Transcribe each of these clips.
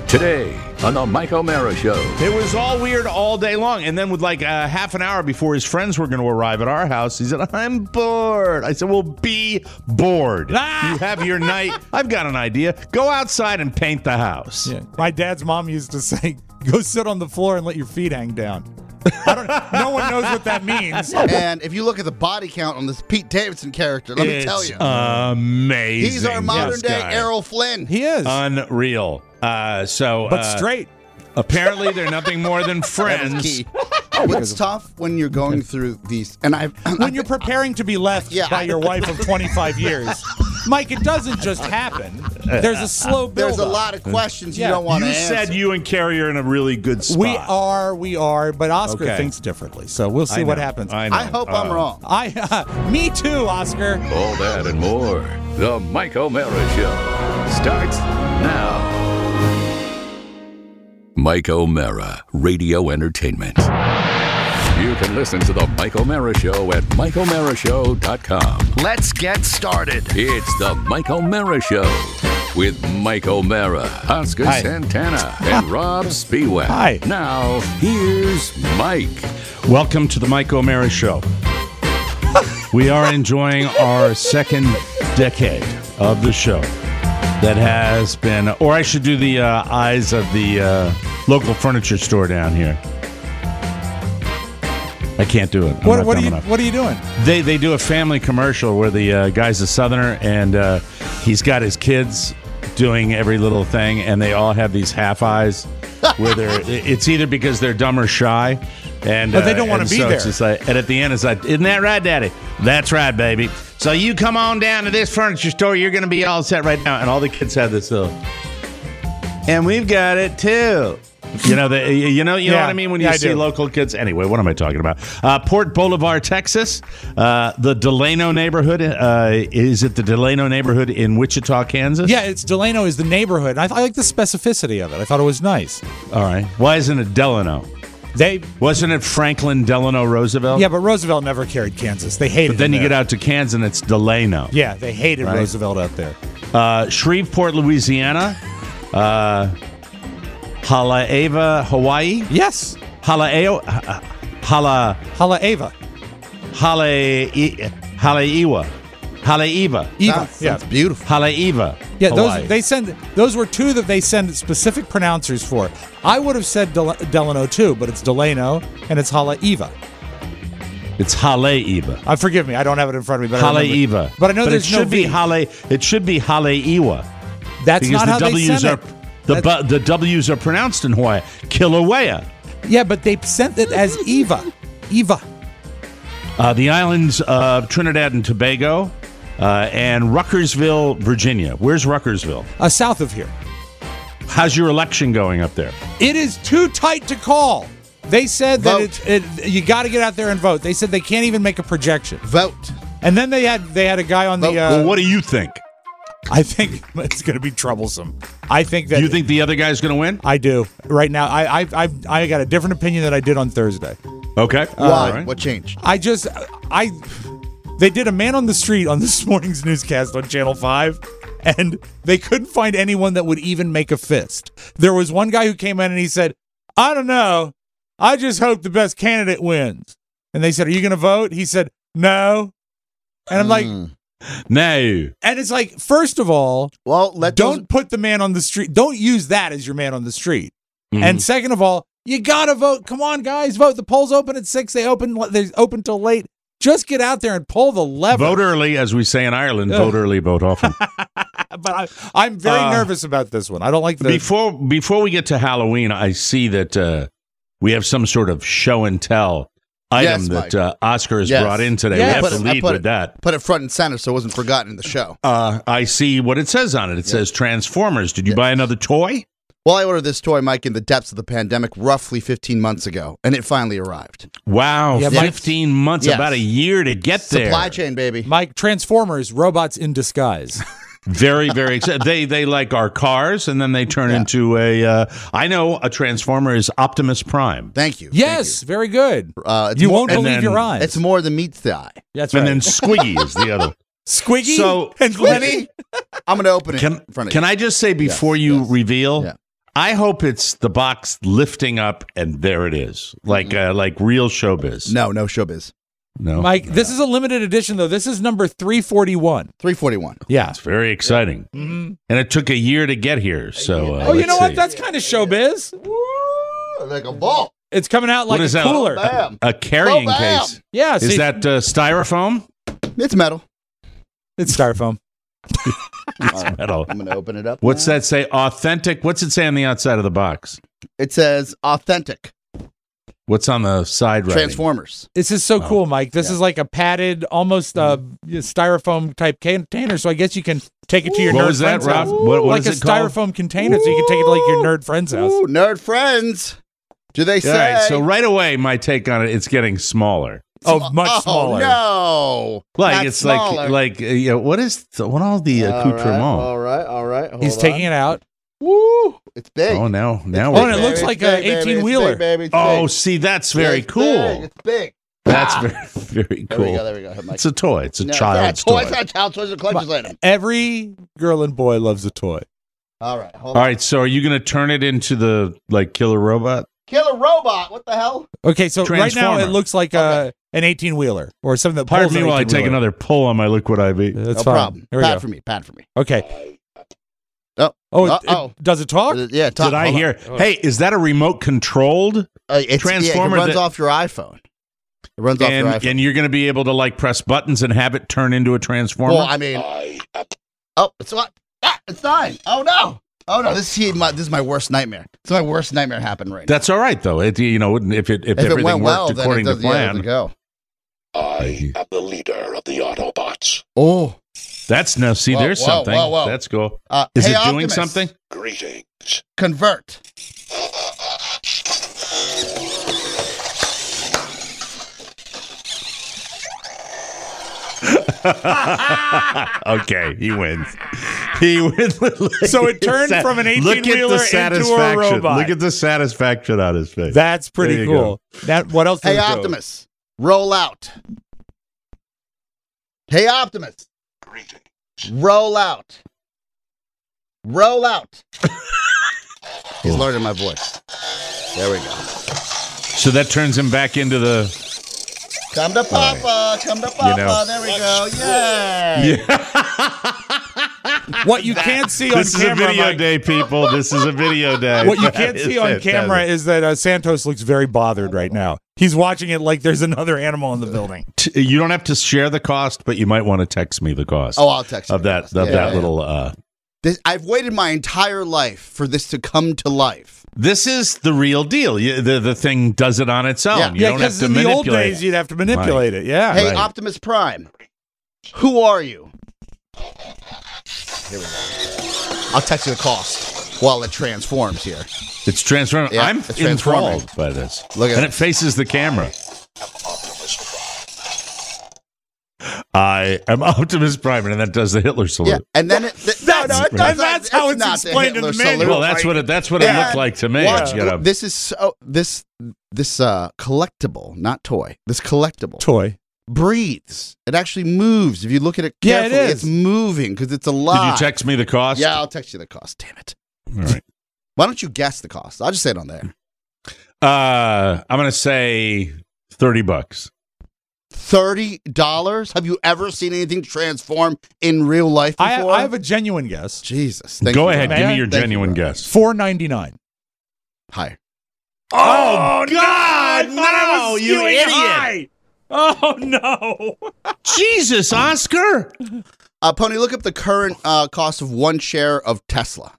Today on the Mike O'Mara Show. It was all weird all day long. And then with like half an hour before his friends were going to arrive at our house, he said, I'm bored. I said, well, be bored. You have your night. I've got an idea. Go outside and paint the house. Yeah. My dad's mom used to say, go sit on the floor and let your feet hang down. No one knows what that means. And if you look at the body count on this Pete Davidson character, let me tell you. Amazing. He's our modern day guy. Errol Flynn. He is. Unreal. But Straight. Apparently, they're nothing more than That was friends. key. What's tough when you're going through these, and When you're preparing to be left by your wife of 25 years, Mike, it doesn't just happen. There's a slow build. there's a lot of questions you don't want You to answer. said you and Carrie are in a really good spot. We are, but Oscar Okay. thinks differently. So we'll see what happens. I know. I hope I'm wrong. Me too, Oscar. All that and more. The Mike O'Mara Show starts now. Mike O'Mara, Radio Entertainment. You can listen to the Mike O'Mara Show at MikeO'MaraShow.com. Let's get started. It's the Mike O'Mara Show with Mike O'Mara, Oscar Hi. Santana, and Rob Spiewak. Hi. Now, here's Mike. Welcome to the Mike O'Mara Show. We are enjoying our second decade of the show that has been, or I should do the eyes of the local furniture store down here. I can't do it. I'm not What dumb enough. are you doing? They do a family commercial where the guy's a Southerner and he's got his kids doing every little thing, and they all have these half eyes where it's either because they're dumb or shy, and But they don't wanna and be so there. It's just like, and at the end, it's like, isn't that right, Daddy? That's right, baby. So you come on down to this furniture store. You're going to be all set right now, and all the kids have this little. And we've got it too. You know what I mean when you I see do. local kids. Anyway, what am I talking about? Port Boulevard, Texas, the Delano neighborhood. Is it the Delano neighborhood in Wichita, Kansas? Yeah, it's Delano is the neighborhood. I like the specificity of it. I thought it was nice. All right. Why isn't it Delano? Wasn't it Franklin Delano Roosevelt? Yeah, but Roosevelt never carried Kansas. They hated. But then him you there. get out to Kansas and it's Delano. Yeah, they hated Right. Roosevelt out there. Shreveport, Louisiana. Haleiwa, Hawaii. Yes, Haleiwa. Haleiwa. Haleiwa. Eva. That's beautiful. Haleiwa. Yeah, Hawaii. those were two that they send specific pronouncers for. I would have said Delano too, but it's Delano and it's Haleiwa. It's Haleiwa. Forgive me, I don't have it in front of me. But I remember- Haleiwa. But I know it there's should no be V. It should be Haleiwa. That's Because not how the they W's sent are it. the W's are pronounced in Hawaii. Kilauea. Yeah, but they sent it as Eva. Eva. The islands of Trinidad and Tobago, and Ruckersville, Virginia. Where's Ruckersville? South of here. How's your election going up there? It is too tight to call. They said Vote. that you got to get out there and vote. They said they can't even make a projection. Vote. And then they had a guy on the. Well, what do you think? I think it's going to be troublesome. I think that Do you think the other guy's going to win? I do right now. I got a different opinion than I did on Thursday. Okay. Why? All right. What changed? They did a man on the street on this morning's newscast on Channel 5, and they couldn't find anyone that would even make a fist. There was one guy who came in and he said, I don't know. I just hope the best candidate wins. And they said, are you going to vote? He said, no. And I'm like, No. and it's like, first of all, Well, don't put the man on the street. Don't use that as your man on the street. Mhm. And second of all, you got to vote. Come on, guys, vote. The polls open at 6. They open till late. Just get out there and pull the lever. Vote early, as we say in Ireland. Vote early, vote often. But I'm very nervous about this one. I don't like the. Before we get to Halloween, I see that we have some sort of show and tell item Yes, that Oscar has Yes. brought in today. Yeah, we have put to it- lead put with it- that. Put it front and center so it wasn't forgotten in the show. I see what it says on it. It says Transformers. Did you buy another toy? Well, I ordered this toy, Mike, in the depths of the pandemic roughly 15 months ago, and it finally arrived. Wow, Yeah, Mike- 15 months, Yes. about a year to get there. Supply chain, baby. Mike, Transformers, robots in disguise. Very, very excited. They like our cars, and then they turn into a. I know a Transformer is Optimus Prime, Thank you. Yes, very good. It's You more- won't and believe then- your eyes. It's more than meets the eye. That's and right. then Squiggy is the other. Squiggy So- and Lenny. I'm going to open it Can in front of can you. I just say before you yes. reveal? Yeah. I hope it's the box lifting up and there it is, like real showbiz. No showbiz. No, Mike, this is a limited edition, though. This is number 341. 341. Yeah. It's very exciting, and it took a year to get here. So, Oh, you know let's what? see. That's kind of showbiz. Woo, like a ball. It's coming out like What is a that? cooler. Bam. A carrying Oh, bam. case. Yeah. Is that styrofoam? It's metal. It's styrofoam. It's metal. I'm going to open it up. What's now. that say? Authentic. What's it say on the outside of the box? It says authentic What's on the side writing? Transformers. This is so cool, Mike. This is like a padded, almost styrofoam type container. So I guess you can take it to your What nerd was that, friend's Rob? house. What like is a it called? styrofoam container, so you can take it to like your nerd friend's house. Ooh, nerd friends. Do they say? All right. So right away, my take on it, it's getting smaller. Oh, much smaller. No. Like Not it's smaller. like what all the accoutrement? All right. Hold He's taking it out. Woo! It's big. Oh, now Oh, we're and it looks like a 18-wheeler. Oh, see, that's very cool. It's big. That's Ah. very There cool. we go. There we go. Mike. It's a toy. It's a No, child's it's not toy. It's not child's toys. It's clutches in them. Every girl and boy loves a toy. All right. Hold All on. right. So, are you going to turn it into the killer robot? Killer robot. What the hell? Okay, so right now Transformer. it looks like an 18-wheeler or something that Pardon pulls me an while I take 18-wheeler. another pull on my liquid IV. That's No fine. problem. Here we Pat go. for me. Pat for me. Okay. Oh. Oh, Uh-oh. does it talk? Yeah. Did I hear? Hey, is that a remote controlled? Transformer it runs that- off your iPhone. It runs off your iPhone. And you're going to be able to press buttons and have it turn into a transformer? Well, I mean, it's what? It's dying. Oh no! This is my worst nightmare. It's my worst nightmare happened right now. That's all right though. If If everything it went well, worked then according it to does, yeah, plan, go. I am the leader of the Autobots. Oh, that's no. See, Whoa, there's whoa, something. whoa, whoa. That's cool. hey, Is it doing Optimus, something? Greetings. Convert. Okay, he wins. He wins. So it turned from an 18-wheeler into a robot. Look at the satisfaction on his face. That's There pretty you cool. What else? Hey, does it do? Optimus, roll out. Hey, Optimus, Greetings. roll out. Roll out. He's learning my voice. There we go. So that turns him back into the. Come to Papa. Come to Papa. know. There we go. Yay. What you can't see on This is a camera, video Mike, day, people. This is a video day. what you That can't is see on fantastic. camera is that Santos looks very bothered right now. He's watching it like there's another animal in the building. You don't have to share the cost, but you might want to text me the cost. Oh, I'll text you of the that cost. of Yeah, that yeah. little. I've waited my entire life for this to come to life. This is the real deal. The thing does it on its own. Yeah. You Yeah, don't have because to in the old manipulate days it. you'd have to manipulate it. Yeah. Hey, Right. Optimus Prime, who are you? Here we go. I'll text you the cost while it transforms here. It's transforming. Yeah, I'm it's transforming. enthralled by this. Look at and it. it faces the camera. Optimus Prime. I am Optimus Prime, and that does the Hitler salute. Yeah, and then it That's how it's explained in the manual. Well, that's what it Yeah. looked like to me. Watch, You gotta- this is so this collectible, not toy. This collectible Toy. breathes. It actually moves. If you look at it Yeah, it carefully, is. it's moving because it's Did alive. you text me the cost? Yeah, I'll text you the cost. Damn it. All right. Why don't you guess the cost? I'll just say it on there. I'm gonna say $30. $30? Have you ever seen anything transform in real life before? I have a genuine guess. Jesus. Thank Go you, ahead, bro. give me your Thank you, genuine bro. guess. $4.99. Higher. Oh God! No, you idiot! Oh no! Jesus, Oscar! Pony, look up the current cost of one share of Tesla.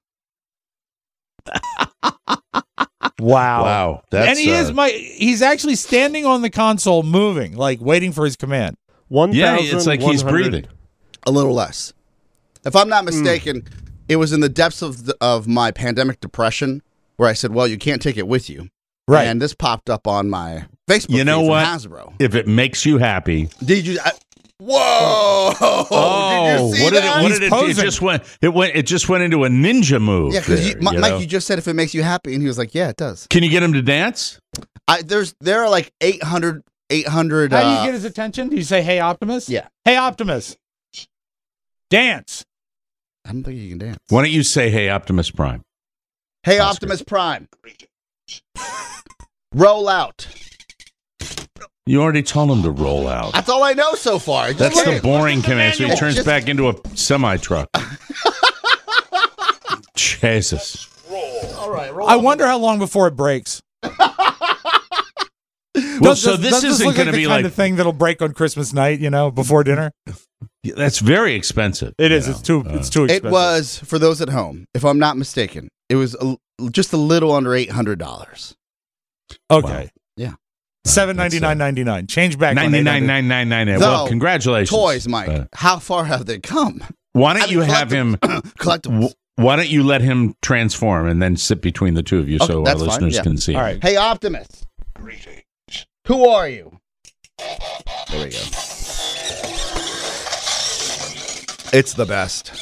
Wow. That's, and he's actually standing on the console moving, like waiting for his command. yeah, it's like he's breathing. A little less. If I'm not mistaken, it was in the depths of my pandemic depression where I said, well, you can't take it with you. Right. And this popped up on my Facebook You know feed from what? Hasbro. If it makes you happy. Did you... whoa! Did you see what did that? it? What did it? It posing. just went. It just went into a ninja move. Yeah, because there, Mike, know? you just said if it makes you happy, and he was like, "Yeah, it does." Can you get him to dance? There are like 800. How do you get his attention? Do you say, "Hey, Optimus"? Yeah. Hey, Optimus. Dance. I don't think you can dance. Why don't you say, "Hey, Optimus Prime"? Hey, Oscar. Optimus Prime. Roll out. You already told him to roll out. That's all I know so far. Just That's look the at- boring command. So he It's turns just- back into a semi-truck. Jesus. All right, roll I out. wonder how long before it breaks. Well, so this isn't look going to the be kind like of thing that'll break on Christmas night, before dinner. that's very expensive. It is. you It's know. too It expensive. was, for those at home, if I'm not mistaken, it was just a little under $800. Okay. Yeah. $799.99. Change back. on 99.999. Though, Well, congratulations. Toys, Mike. How far have they come? Why don't I mean, you have him? Collectibles. Why don't you let him transform and then sit between the two of you Okay, so our that's fine, listeners yeah. can see? All him? right. Hey, Optimus. Who are you? There we go. It's the best.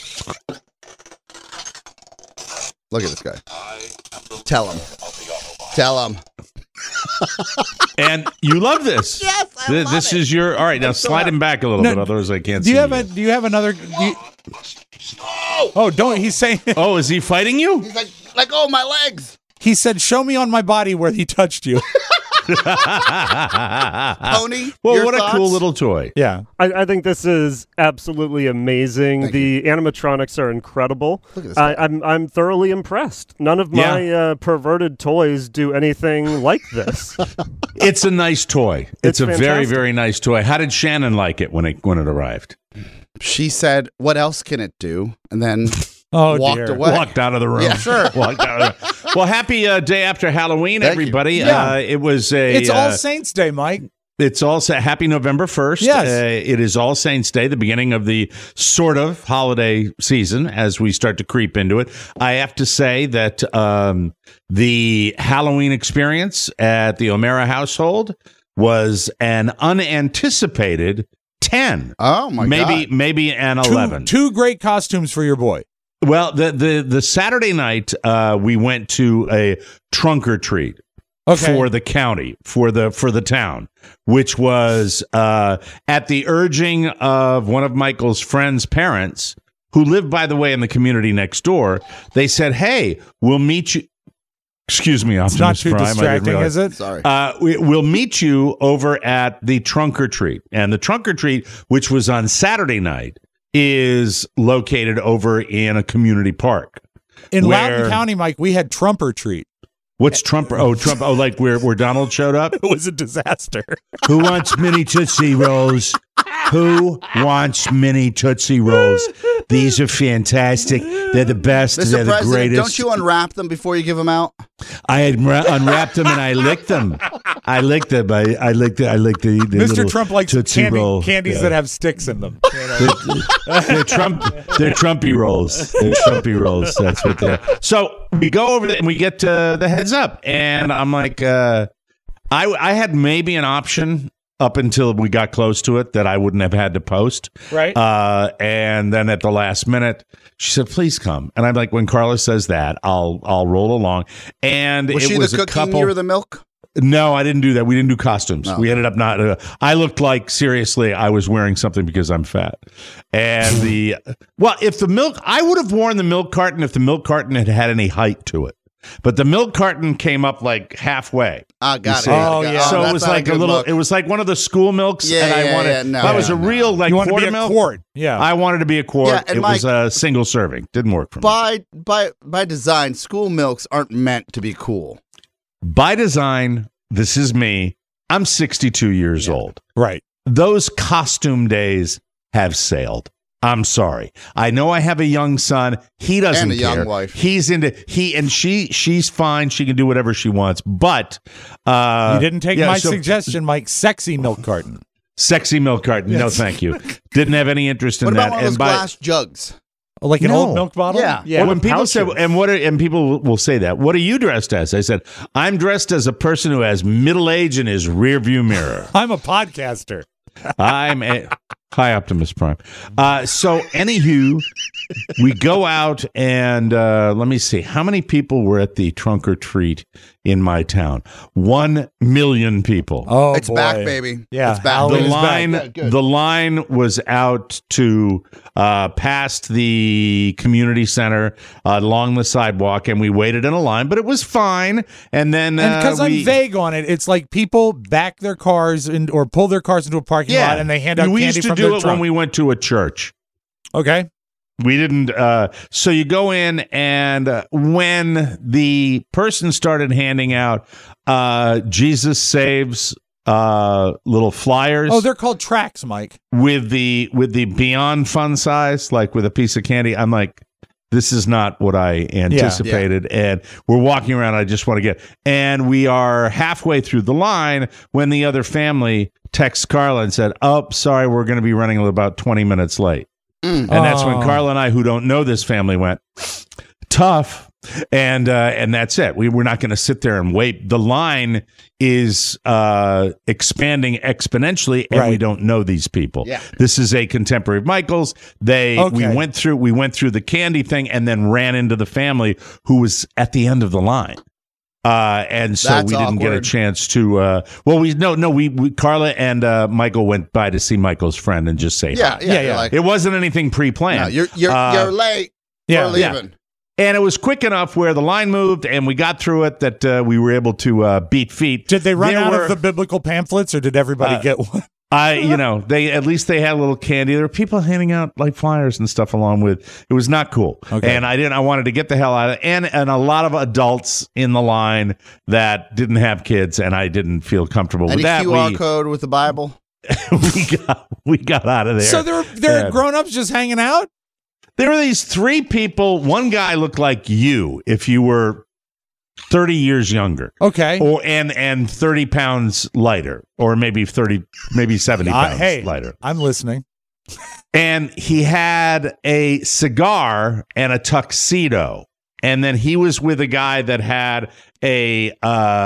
Look at this guy. Tell him. Tell him. And you love this. Yes, I love This it. is your. All right, now so slide him back a little No, bit, otherwise I can't Do see you have you. Do you have another? Oh, don't. He's saying. Oh, is he fighting you? He's like, oh, my legs. He said, "Show me on my body where he touched you." Pony. Well, your what thoughts? a cool little toy. Yeah. I think this is absolutely amazing. Thank The animatronics are incredible. Look at this guy. I'm thoroughly impressed. None of my perverted toys do anything like this. It's a nice toy. It's a very, fantastic. very nice toy. How did Shannon like it when it arrived? She said, what else can it do? And then Oh walked dear. away. Walked out of the room. Yeah, sure. Walked out of the Well, happy day after Halloween, Thank you. everybody. Yeah. It was a. It's All Saints Day, Mike. It's also happy November 1st. Yes. It is All Saints Day, the beginning of the sort of holiday season as we start to creep into it. I have to say that the Halloween experience at the O'Mara household was an unanticipated 10. Oh, my God. Maybe an 11. Two great costumes for your boy. Well, the Saturday night we went to a trunk or treat. Okay. For the county, for the town, which was at the urging of one of Michael's friend's parents, who lived, by the way, in the community next door. They said, "Hey, we'll meet you." Excuse me, It's not Optimus too Prime. I didn't distracting, realize. is it? Sorry. We'll meet you over at the trunk or treat, and the trunk or treat, which was on Saturday night, is located over in a community park. In where- Loudoun County, Mike, we had Trump or treat. What's Trump? Oh, Trump! Oh, like where Donald showed up. It was a disaster. Who wants mini Tootsie Rolls? Who wants mini Tootsie Rolls? These are fantastic. They're the best. Mr. They're the President, greatest. don't you unwrap them before you give them out? I had unwrapped them and I licked them. I licked them. I licked the Mr. little Trump likes Tootsie Roll. candies Yeah. that have sticks in them. They're Trumpy rolls. They're Trumpy rolls. That's what they're. So we go over there and we get the heads up, and I'm like, I had maybe an option up until we got close to it that I wouldn't have had to post. Right. And then at the last minute, she said, "Please come." And I'm like, when Carla says that, I'll roll along. And Was it she was the a cookie couple. you were the milk? No, I didn't do that. We didn't do costumes. No. We ended up not. I looked like, seriously, I was wearing something because I'm fat. And if the milk, I would have worn the milk carton if the milk carton had had any height to it. But the milk carton came up like halfway. Ah, got it. see? Oh, yeah. So that's it was not like a good little. look. It was like one of the school milks, Yeah, and I yeah, wanted. yeah, no, that was a no. real like You want to quarter be a milk. quart. Yeah. I wanted to be a quart. Yeah, and it was Mike- a single serving. Didn't work for me. By design, school milks aren't meant to be cool. By design, this is me. I'm 62 years old. right. Those costume days have sailed. I'm sorry. I know I have a young son. He doesn't And a young care. wife. He's into she's fine. She can do whatever she wants. But You didn't take yeah, my so suggestion, Mike. Sexy milk carton. sexy milk carton. No, thank you. Didn't have any interest in What that. about one of those glass jugs? Like an No. old milk bottle? Yeah. Yeah. when people say, pouches. and people will say that, what are you dressed as? I said, I'm dressed as a person who has middle age in his rearview mirror. I'm a podcaster. Hi, Optimus Prime. So, anywho, we go out and let me see. How many people were at the trunk or treat in my town? 1 million people. Oh, It's boy. back, baby. Yeah, It's back. Halloween The is line, back. Good. the line was out to past the community center along the sidewalk, and we waited in a line, but it was fine. And then, And because I'm vague on it, it's like people back their cars or pull their cars into a parking lot and they hand out we candy used to from do their it trunk. when we went to a church. Okay. We didn't. So you go in, and when the person started handing out Jesus Saves little flyers. Oh, they're called tracks, Mike. with the beyond fun size, like with a piece of candy. I'm like, this is not what I anticipated. And we're walking around. I just want to get, and we are halfway through the line when the other family texts Carla and said, "Oh, sorry, we're going to be running about 20 minutes late." And that's when Carla and I, who don't know this family, went, tough. And that's it. We're not going to sit there and wait. The line is expanding exponentially, and we Right. don't know these people. Yeah. This is a contemporary of Michael's. We went through the candy thing and then ran into the family who was at the end of the line. And so That's we didn't get a awkward. chance to. We Carla and Michael went by to see Michael's friend and just say hi. Yeah. You're like, It wasn't anything pre-planned. no, you're late. Yeah. We're leaving. And it was quick enough where the line moved and we got through it that we were able to beat feet. Did they run There out were- of the biblical pamphlets, or did everybody get one? they at least they had a little candy. There were people handing out like flyers and stuff along with. It was not cool. Okay. And I wanted to get the hell out of it. And a lot of adults in the line that didn't have kids, and I didn't feel comfortable Any with that. QR code with the Bible? we got out of there. So there are And- grown-ups just hanging out? There were these three people. One guy looked like you if you were 30 years younger. Okay. And 30 pounds lighter, or maybe 70 pounds Hey, lighter. I'm listening. And he had a cigar and a tuxedo. And then he was with a guy that had a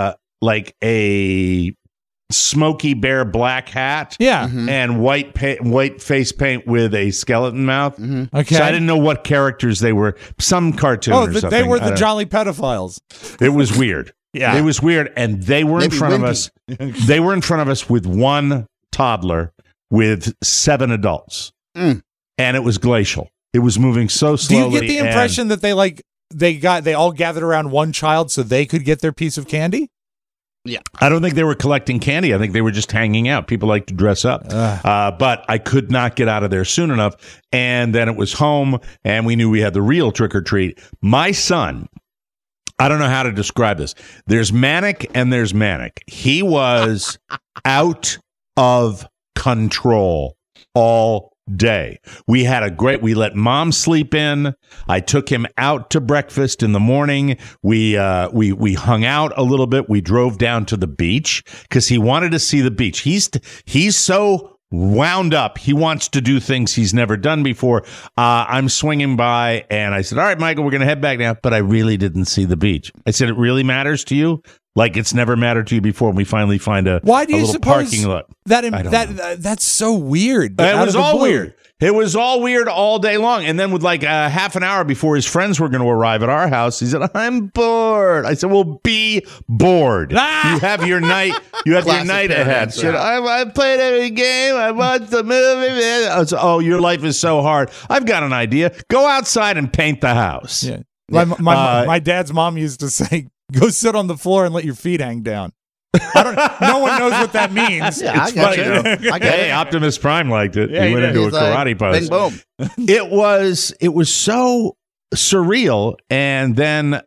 Smokey Bear black hat. Yeah. And white face paint with a skeleton mouth. Okay. So I didn't know what characters they were. Some cartoon or something. they were I the don't- jolly pedophiles. It was weird. Yeah. It was weird. And they were in Maybe front of Wendy. us. They were in front of us with one toddler with 7 adults. Mm. And it was glacial. It was moving so Do slowly. you get the and- impression that they all gathered around one child so they could get their piece of candy? I don't think they were collecting candy. I think they were just hanging out. People like to dress up. But I could not get out of there soon enough. And then it was home, and we knew we had the real trick or treat. My son, I don't know how to describe this. There's manic and there's manic. He was out of control all day. We let mom sleep in. I took him out to breakfast in the morning. We hung out a little bit. We drove down to the beach because he wanted to see the beach. He's so wound up. He wants to do things he's never done before. I'm swinging by and I said, "All right, Michael, we're going to head back now." But I really didn't see the beach. I said, "It really matters to you? Like it's never mattered to you before." And we finally find a Why do you little suppose parking lot. that's so weird? It Out was of the all blue. weird. It was all weird all day long. And then with like half an hour before his friends were going to arrive at our house, he said, "I'm bored." I said, "Well, be bored. Ah! You have your night. You have your Classic night parent ahead." answer. Said, I played every game. I watched the movie. I said, "Oh, your life is so hard. I've got an idea. Go outside and paint the house." Yeah. My dad's mom used to say, "Go sit on the floor and let your feet hang down." No one knows what that means. Yeah, I It's got funny, you. though. I get Hey, it. Optimus Prime liked it. Yeah, he he went did. into a He's like, karate pose. Bing, boom. It was so surreal. And then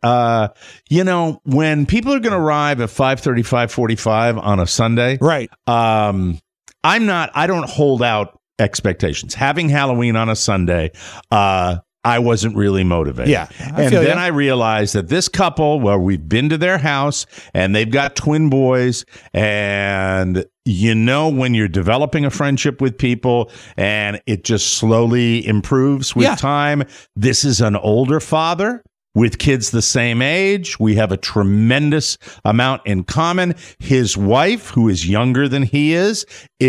when people are going to arrive at 5:30, 5:45 on a Sunday, Right. I don't hold out expectations. Having Halloween on a Sunday, I wasn't really motivated. Yeah, I And feel then ya. I realized that this couple, we've been to their house and they've got twin boys, and when you're developing a friendship with people and it just slowly improves with Yeah. time. This is an older father with kids the same age. We have a tremendous amount in common. His wife, who is younger than he is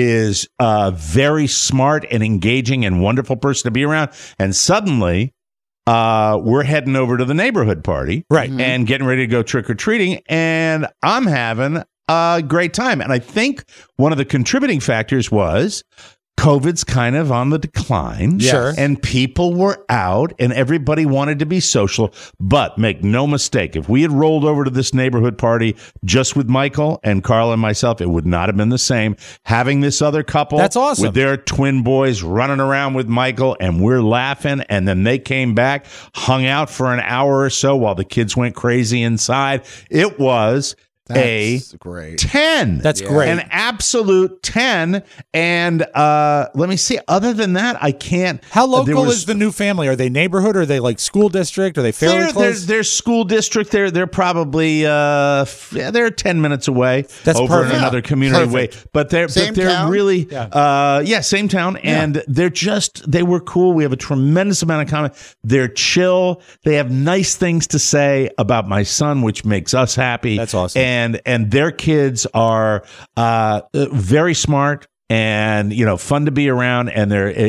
very smart and engaging and wonderful person to be around. And suddenly, we're heading over to the neighborhood party, right, and getting ready to go trick-or-treating, and I'm having a great time. And I think one of the contributing factors was COVID's kind of on the decline. Sure. And people were out and everybody wanted to be social. But make no mistake, if we had rolled over to this neighborhood party just with Michael and Carl and myself, it would not have been the same. Having this other couple, that's awesome, with their twin boys running around with Michael, and we're laughing. And then they came back, hung out for an hour or so while the kids went crazy inside. It was great. 10. That's great. An absolute 10. And let me see. Other than that, I can't. How local is the new family? Are they neighborhood? Are they like school district? Are they fairly close? They're school district. They're probably they're 10 minutes away. That's over perfect. in another community way. But they're town? really same town. And they were cool. We have a tremendous amount in common. They're chill. They have nice things to say about my son, which makes us happy. That's awesome. And their kids are very smart and fun to be around, and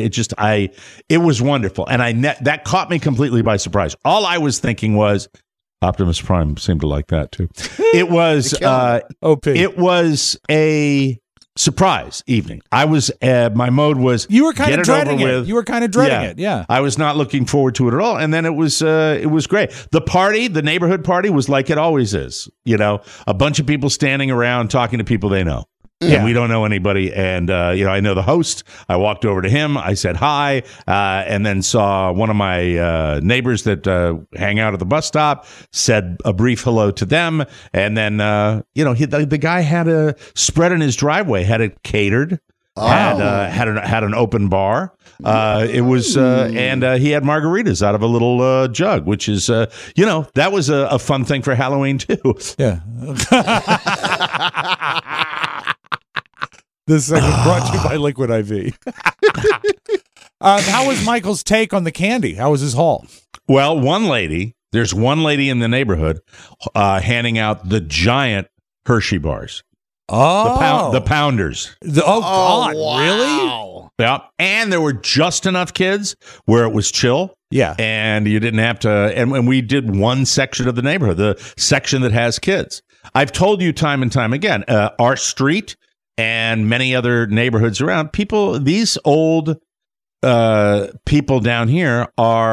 it was wonderful, and that caught me completely by surprise. All I was thinking was Optimus Prime seemed to like that too. It was OP. It was a surprise evening. I was my mode was you were kind of dreading it. With. You were kind of dreading it. Yeah, I was not looking forward to it at all. And then it was great. The neighborhood party was like it always is. A bunch of people standing around talking to people they know. Yeah. And we don't know anybody. And, I know the host. I walked over to him. I said hi, and then saw one of my neighbors that hang out at the bus stop, said a brief hello to them. And then, the guy had a spread in his driveway, had it catered. Had an open bar. It was and he had margaritas out of a little jug, which is that was a fun thing for Halloween too. Yeah. This segment brought to you by Liquid IV. How was Michael's take on the candy? How was his haul? Well, there's one lady in the neighborhood handing out the giant Hershey bars. Oh, the pounders. God, wow. Really? Yeah, and there were just enough kids where it was chill. Yeah, and you didn't have to. And we did one section of the neighborhood, the section that has kids. I've told you time and time again, our street and many other neighborhoods around, these old people down here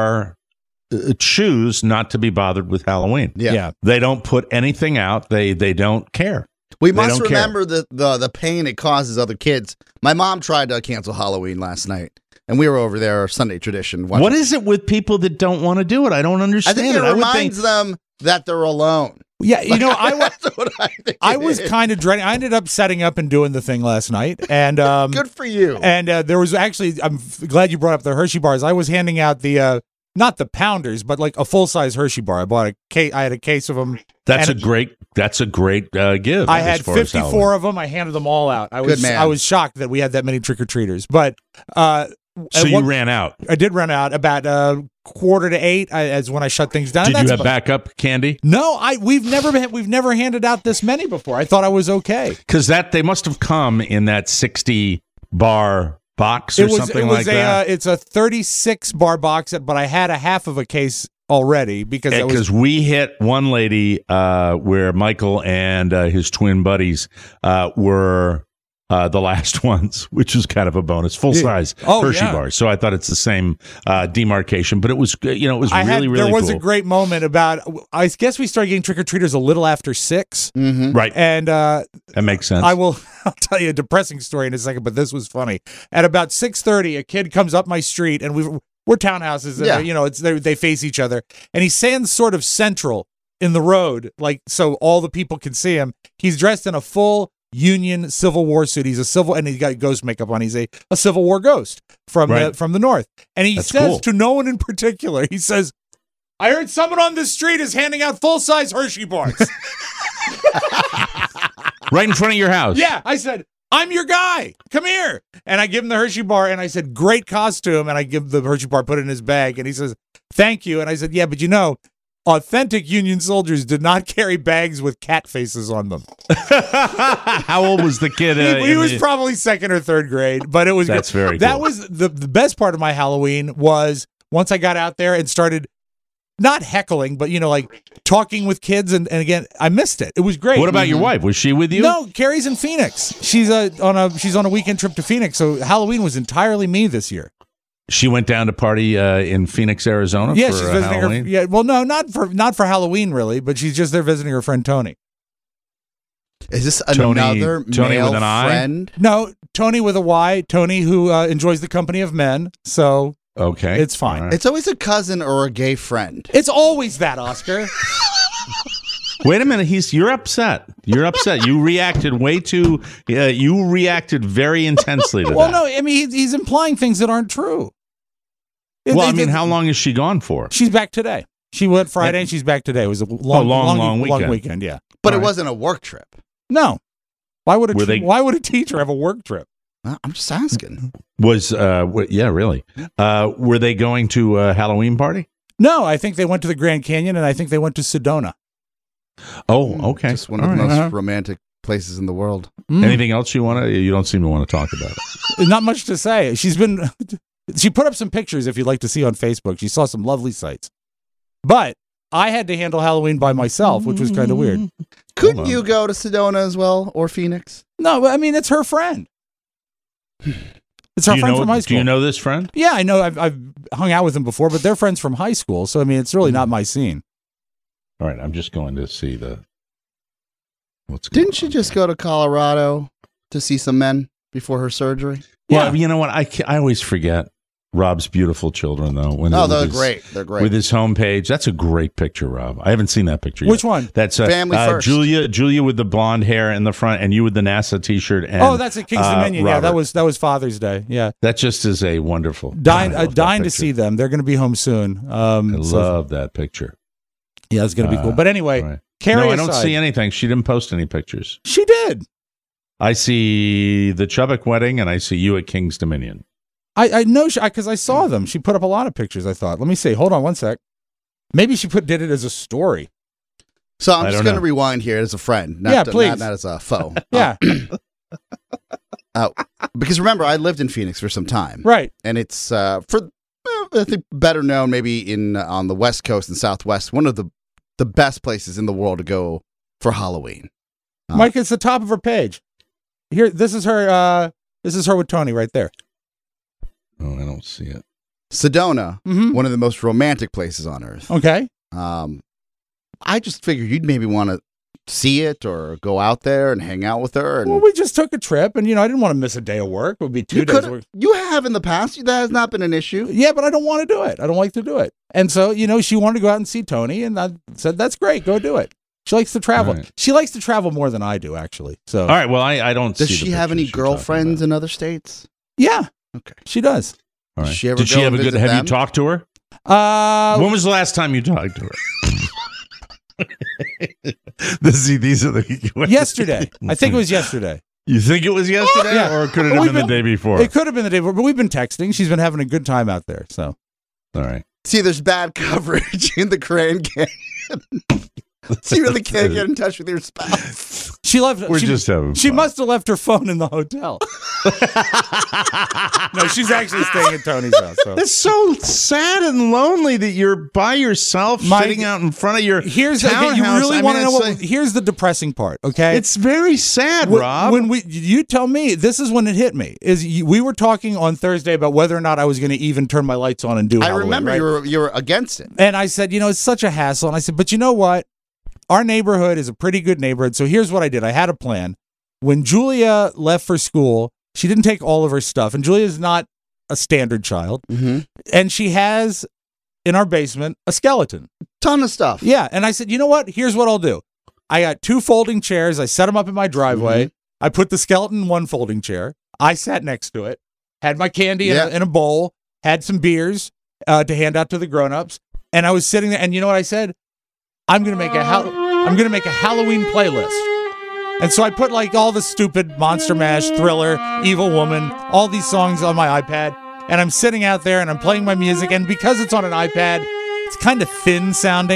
choose not to be bothered with Halloween. Yeah. They don't put anything out. They don't care. We must remember the pain it causes other kids. My mom tried to cancel Halloween last night, and we were over there, our Sunday tradition. What is it with people that don't want to do it? I don't understand. I think it reminds them that they're alone. Yeah, That's what I think. I was kind of dreading. I ended up setting up and doing the thing last night, and good for you. And there was actually, I'm glad you brought up the Hershey bars. I was handing out the not the pounders, but like a full size Hershey bar. I bought I had a case of them. That's a great give. I had 54 of them. I handed them all out. I was shocked that we had that many trick or treaters, but. So you ran out. I did run out about 7:45 as when I shut things down. Did you have backup candy? No, we've never handed out this many before. I thought I was okay because they must have come in that 60 bar box or something like that. It's a 36 bar box, but I had a half of a case already because we hit one lady where Michael and his twin buddies were. The last ones, which is kind of a bonus, full size Hershey bars. So I thought it's the same demarcation, but it was, it was really There was cool. a great moment about. I guess we started getting trick or treaters a little after 6, right? And that makes sense. I'll tell you a depressing story in a second, but this was funny. At about 6:30, a kid comes up my street, and we're townhouses, and they face each other, and he stands sort of central in the road, like so all the people can see him. He's dressed in a full Union Civil War suit. He's and he's got ghost makeup on. He's a Civil War ghost from the North. And he says to no one in particular, he says, I heard someone on the street is handing out full-size Hershey bars. Right in front of your house. Yeah. I said, I'm your guy. Come here. And I give him the Hershey bar, and I said, great costume. And I give the Hershey bar, put it in his bag. And he says, thank you. And I said, yeah, but authentic Union soldiers did not carry bags with cat faces on them. How old was the kid? He was probably second or third grade, but it was That's very That cool. was the best part of my Halloween was once I got out there and started not heckling, but like talking with kids, and again, I missed it. It was great. What about your wife? Was she with you? No, Carrie's in Phoenix. She's on a weekend trip to Phoenix, so Halloween was entirely me this year. She went down to party in Phoenix, Arizona. Yeah, for she's visiting Halloween? her. Yeah, well, no, not for Halloween really, but she's just there visiting her friend Tony. Is this Tony another male with an I? friend? No, Tony with a Y. Tony who enjoys the company of men. So Okay, it's fine. All right. It's always a cousin or a gay friend. It's always that, Oscar. Wait a minute. You're upset. You're upset. You reacted way too. You reacted very intensely to Well, that. no, I mean he's implying things that aren't true. Well, I mean, how long is she gone for? She's back today. She went Friday and she's back today. It was a long weekend. Yeah, But All it right. wasn't a work trip. no. Why would Were they- why would a teacher have a work trip? I'm just asking. Was yeah, really? Were they going to a Halloween party? No, I think they went to the Grand Canyon and I think they went to Sedona. Oh, okay. Just one of All the right. most romantic places in the world. Anything else you want to? You don't seem to want to talk about it. Not much to say. She put up some pictures if you'd like to see on Facebook. She saw some lovely sights. But I had to handle Halloween by myself, which was kind of weird. Couldn't you go to Sedona as well or Phoenix? No, but I mean, it's her friend. It's her friend from high school. Do you know this friend? Yeah, I know. I've hung out with them before, but they're friends from high school. So, I mean, it's really not my scene. All right, I'm just going to see what's going Didn't she on just here. go to Colorado to see some men before her surgery? Well, you know what? I always forget Rob's beautiful children, though. When Oh, with they're his- great. They're great. With his homepage. That's a great picture, Rob. I haven't seen that picture yet. Which one? That's Family First. Julia with the blonde hair in the front, and you with the NASA T-shirt. And, Oh, that's at King's Dominion. Yeah, Robert. that was Father's Day. Yeah, That just is a wonderful. dying I love that dying to picture. see them. They're going to be home soon. I love that picture. Yeah, it's going to be cool. But anyway, All right. Carrie No, I don't aside- see anything. She didn't post any pictures. She did. I see the Chubbuck wedding, and I see you at King's Dominion. I know because I saw them. She put up a lot of pictures. I thought. Let me see. Hold on one sec. Maybe she did it as a story. So I'm I just don't going to know. rewind here as a friend. Yeah, please. Not as a foe. Yeah, Because remember, I lived in Phoenix for some time. right. And it's I think better known maybe on the West Coast and Southwest, one of the best places in the world to go for Halloween. Mike, it's the top of her page. Here, this is her. This is her with Tony right there. Oh, I don't see it. Sedona, Mhm. one of the most romantic places on earth. Okay. I just figured you'd maybe want to see it or go out there and hang out with her. And Well, we just took a trip, and I didn't want to miss a day of work. It would be 2 you days. could Work. you have in the past. That has not been an issue. Yeah, but I don't want to do it. I don't like to do it. And so, she wanted to go out and see Tony, and I said, "That's great. Go do it." She likes to travel. Right. She likes to travel more than I do, actually. So, All right. Well, I don't. Does see she the have any pictures you're talking girlfriends about. in other states? yeah, Okay. she does. All right. Did she ever Did she go have and a good? visit Have you them? talked to her? When When was the last time you talked to her? These are the yesterday. I think it was yesterday. You think it was yesterday, Yeah. or could it Well, have been the day before? It could have been the day before, but we've been texting. She's been having a good time out there. So All right. See, there's bad coverage in the Grand Canyon. So you really can't get in touch with your spouse. she left. We're she, just having She fun. must have left her phone in the hotel. No, she's actually staying at Tony's house. So. It's so sad and lonely that you're by yourself, Mike, sitting out in front of your Here's townhouse. you really want to know what? it's like- Here's the depressing part. Okay, It's very sad, When- Rob. When you tell me, this is when it hit me. We were talking on Thursday about whether or not I was going to even turn my lights on and do I Halloween, remember right? you were against it. And I said, it's such a hassle. And I said, but you know what? Our neighborhood is a pretty good neighborhood. So here's what I did. I had a plan. When Julia left for school, she didn't take all of her stuff. And Julia's not a standard child. Mm-hmm. And she has, in our basement, a skeleton. Ton of stuff. Yeah. And I said, you know what? Here's what I'll do. I got 2 folding chairs. I set them up in my driveway. I put the skeleton in one folding chair. I sat next to it, had my candy in a bowl, had some beers to hand out to the grown-ups. And I was sitting there, and you know what I said? I'm gonna make a Halloween playlist. And so I put like all the stupid Monster Mash, Thriller, Evil Woman, all these songs on my iPad, and I'm sitting out there and I'm playing my music. And because it's on an iPad, it's kind of thin sounding.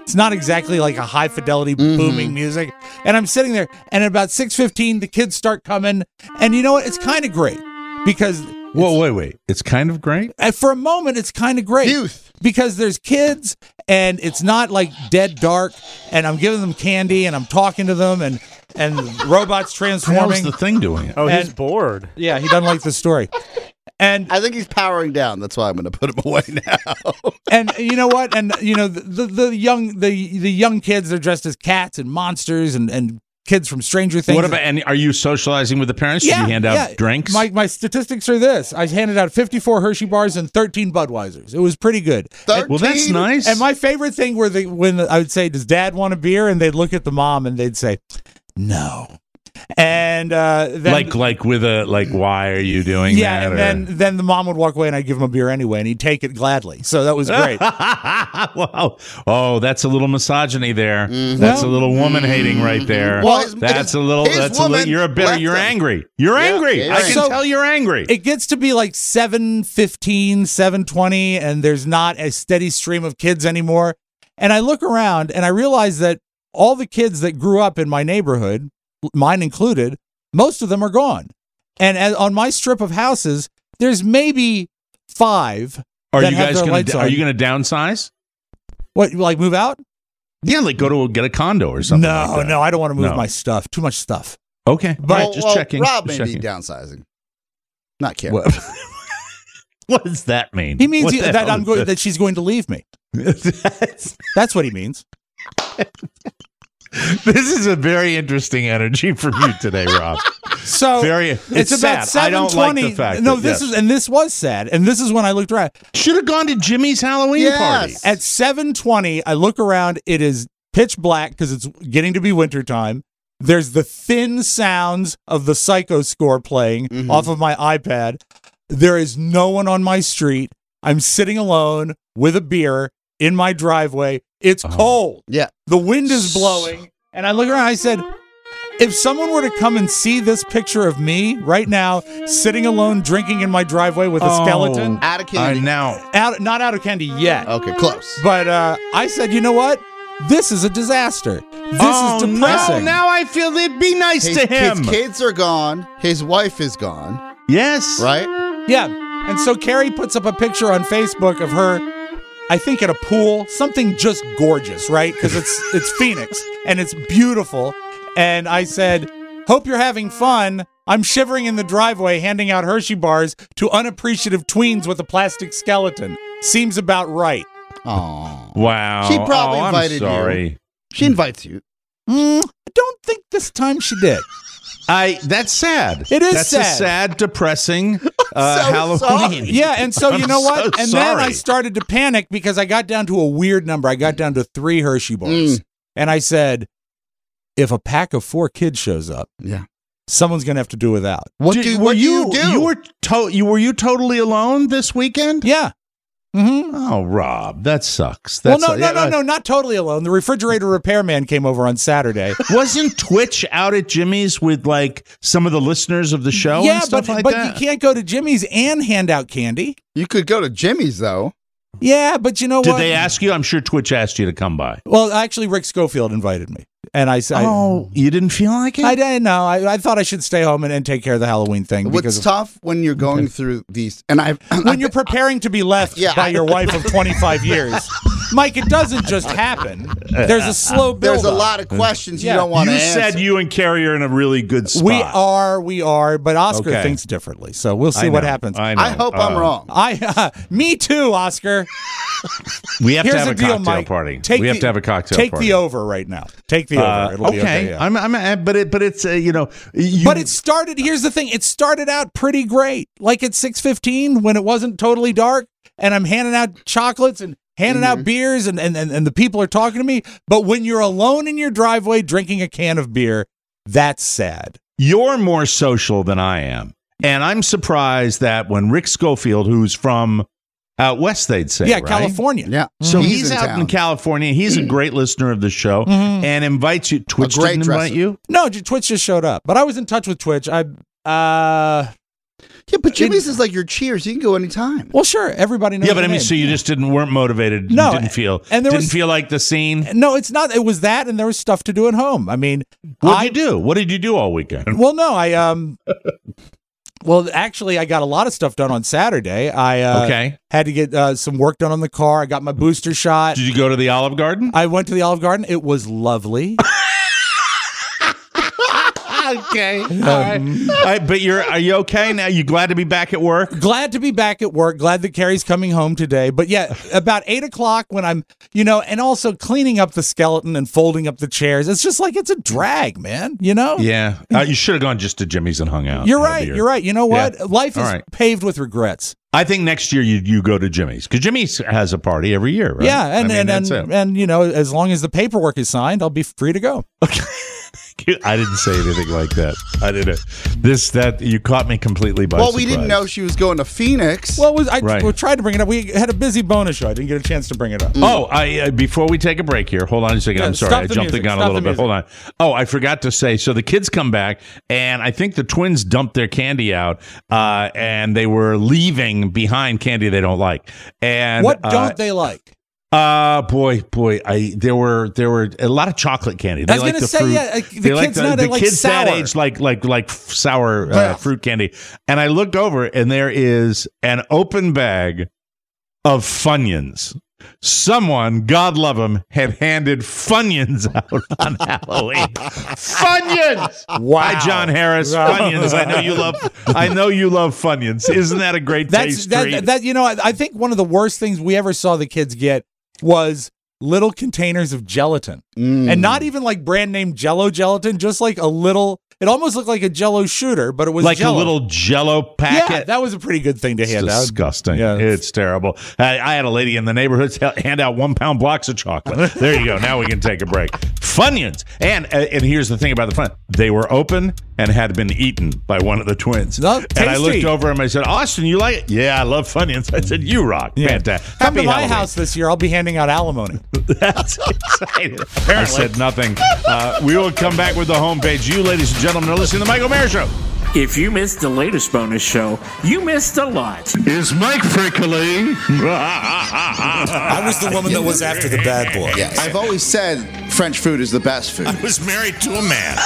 It's not exactly like a high fidelity booming music. And I'm sitting there, and at about 6:15, the kids start coming. And you know what? It's kind of great because. Whoa, wait. It's kind of great. For a moment, it's kind of great. Youth. Because there's kids, and it's not like dead dark, and I'm giving them candy, and I'm talking to them, and robots How's transforming. the thing doing it? Oh, he's And- bored. Yeah, he doesn't like the story. And I think he's powering down. That's why I'm going to put him away now. and you know what? And you know the young kids, they're dressed as cats and monsters and kids from Stranger Things. What about? And are you socializing with the parents? Did you hand out drinks? My statistics are this: I handed out 54 Hershey bars and 13 Budweisers. It was pretty good. 13? Well, that's nice. And my favorite thing were when I would say, "Does Dad want a beer?" and they'd look at the mom and they'd say, "No." And then, like with a why are you doing yeah, that? and then the mom would walk away and I'd give him a beer anyway, and he'd take it gladly. So that was great. Wow. Oh, that's a little misogyny there. That's a little woman hating right there. Well, that's his a little. You're a bitter. left You're him. angry. You're angry. yeah. I can So- tell you're angry. It gets to be like 7:15, 7:20, and there's not a steady stream of kids anymore. And I look around and I realize that all the kids that grew up in my neighborhood, mine included, most of them are gone. And on my strip of houses, there's maybe 5 Are that you have guys their going lights to? on. Are you going to downsize? What, like move out? Yeah, like go to get a condo or something. No, like that. no, I don't want to move No. my stuff. Too much stuff. Okay, But- just checking. Rob just may be checking. downsizing. Not Kim. What? What does that mean? He means What the that hell I'm is going that she's going to leave me. That's what he means. This is a very interesting energy from you today, Rob. So It's about sad. I don't like the 7:20. fact No, that- this yes. is and this was sad. And this is when I looked around. Should have gone to Jimmy's Halloween Yes. party. At 7:20, I look around. It is pitch black because it's getting to be wintertime. There's the thin sounds of the Psycho score playing off of my iPad. There is no one on my street. I'm sitting alone with a beer in my driveway. It's cold. Yeah. The wind is blowing. And I look around. I said, if someone were to come and see this picture of me right now, sitting alone, drinking in my driveway with a skeleton, Out of candy. now. not out of candy yet. Okay, close. But I said, you know what? This is a disaster. This is depressing. Now I feel it'd be nice His, to him. his kids are gone. His wife is gone. Yes. Right? Yeah. And so Carrie puts up a picture on Facebook of her, I think at a pool, something just gorgeous, right? Because it's Phoenix and it's beautiful. And I said, hope you're having fun. I'm shivering in the driveway handing out Hershey bars to unappreciative tweens with a plastic skeleton. Seems about right. Oh. Wow. She probably I'm invited you. sorry. She invites you. I don't think this time she did. That's sad. It is That's sad. a sad, depressing Halloween. sorry. Yeah, and so you I'm know what? so And then I sorry. started to panic because I got down to a weird number. I got down to 3 Hershey bars. And I said, if a pack of 4 kids shows up, Yeah. someone's going to have to do without. What Did- do were you do? You were you totally alone this weekend? Yeah. Mm-hmm. Oh, Rob, that sucks. Well, That's no, not totally alone. The refrigerator repairman came over on Saturday. Wasn't Twitch out at Jimmy's with like some of the listeners of the show Yeah, and stuff but like that? you can't go to Jimmy's and hand out candy. You could go to Jimmy's, though. Yeah, but you know Did what? they ask you? I'm sure Twitch asked you to come by. Well, actually, Rick Schofield invited me, and I said, You didn't feel like it? I didn't know. I thought I should stay home and take care of the Halloween thing. What's Because tough when you're going through these, and when you're preparing to be left Yeah. by your wife of 25 years, Mike, it doesn't just happen. There's a slow build. there's a lot of questions Yeah. you don't want to You answer. said you and Carrie are in a really good spot. We are, but Oscar Okay. thinks differently. So we'll see I what know, happens. I know. I hope I'm wrong. Me too, Oscar. We have Here's to have the a deal, cocktail Mike. party. Take We have the- to have a cocktail Take party. the over right now. Take the over. It'll be okay. Yeah. But it's But it started. Here's the thing. It started out pretty great. Like at 6:15 when it wasn't totally dark, and I'm handing out chocolates and handing out beers, and the people are talking to me. But when you're alone in your driveway drinking a can of beer, that's sad. You're more social than I am. And I'm surprised that when Rick Schofield, who's from out west, they'd say, Yeah, right? California. Yeah. So he's out town. in California. He's a great listener of the show and invites you. Twitch great didn't invite dresser. you? No, Twitch just showed up, but I was in touch with Twitch. Yeah, but Jimmy's is like your Cheers. You can go anytime. Well, sure, everybody knows. Yeah, but your I mean, name. so you just weren't motivated. No, didn't feel like the scene. No, it's not. It was that, and there was stuff to do at home. I mean, What did you do? What did you do all weekend? Well, no, Well, actually, I got a lot of stuff done on Saturday. I had to get some work done on the car. I got my booster shot. Did you go to the Olive Garden? I went to the Olive Garden. It was lovely. Okay. All right. But are you okay now? You glad to be back at work? Glad to be back at work. Glad that Carrie's coming home today. But yeah, about 8 o'clock when I'm, and also cleaning up the skeleton and folding up the chairs. It's just like it's a drag, man. Yeah. You should have gone just to Jimmy's and hung out. You're right. You're right. You know what? Yeah. Life is paved with regrets. I think next year you go to Jimmy's because Jimmy's has a party every year, right? Yeah, and that's it. As long as the paperwork is signed, I'll be free to go. Okay. I didn't say anything like that. I didn't. You caught me completely by surprise. Well, we didn't know she was going to Phoenix. Well, we tried to bring it up. We had a busy bonus show. I didn't get a chance to bring it up. Oh, before we take a break here, hold on a second. I'm sorry, I jumped the gun a little bit. Hold on. Oh, I forgot to say. So the kids come back, and I think the twins dumped their candy out, and they were leaving behind candy they don't like. And what don't they like? Boy, there were a lot of chocolate candy. They like the fruit. Yeah, the kids sour. That age like sour fruit candy. And I looked over, and there is an open bag of Funyuns. Someone, God love him, had handed Funyuns out on Halloween. Funyuns! Wow. Hi, John Harris. Funyuns. I know you love Funyuns. Isn't that a great taste treat? I think one of the worst things we ever saw the kids get was little containers of gelatin. And not even like brand name Jell-O gelatin, just like a little. It almost looked like a Jell-O shooter, but it was like Jell-O. a little Jell-O packet. Yeah, that was a pretty good thing to hand out. Disgusting. Yeah. It's terrible. I had a lady in the neighborhood hand out 1 pound blocks of chocolate. There you go. Now we can take a break. Funyuns. And here's the thing about the fun. They were open and had been eaten by one of the twins. No, and I looked over him. I said, Austin, you like it? Yeah, I love Funyuns. I said, you rock. Yeah. Fantastic. Come to my house this year. I'll be handing out alimony. That's exciting. I said nothing. We will come back with the homepage. You, ladies and gentlemen, are listening to the Mike O'Meara Show. If you missed the latest bonus show, you missed a lot. Is Mike prickly? I was the woman that was after the bad boy. Yes. I've always said French food is the best food. I was married to a man.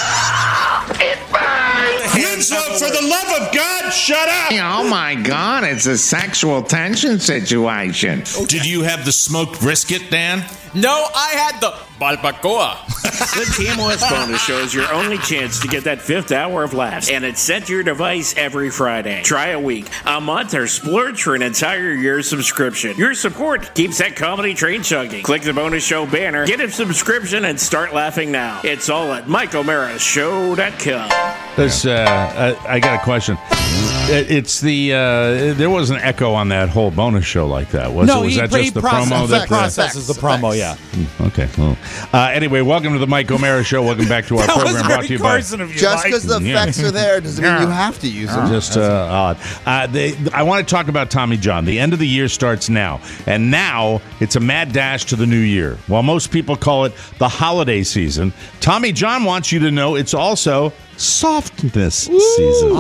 Winslow, for the love of God, shut up! Oh my God, it's a sexual tension situation. Did you have the smoked brisket, Dan? No, I had the barbacoa. The TMOS bonus show is your only chance to get that 5th hour of laughs, and it's sent to your device every Friday. Try a week, a month, or splurge for an entire year subscription. Your support keeps that comedy train chugging. Click the bonus show banner, get a subscription, and start laughing now. It's all at MikeO'MearaShow.com. I got a question. It's there was an echo on that whole bonus show like that. Was that just the promo? That processes the promo, yeah. Okay. Well, anyway, welcome to the Mike O'Meara Show. Welcome back to our program brought to you by. Just because the effects are there doesn't mean you have to use them. Just odd. I want to talk about Tommy John. The end of the year starts now, and now it's a mad dash to the new year. While most people call it the holiday season, Tommy John wants you to know it's also softness season.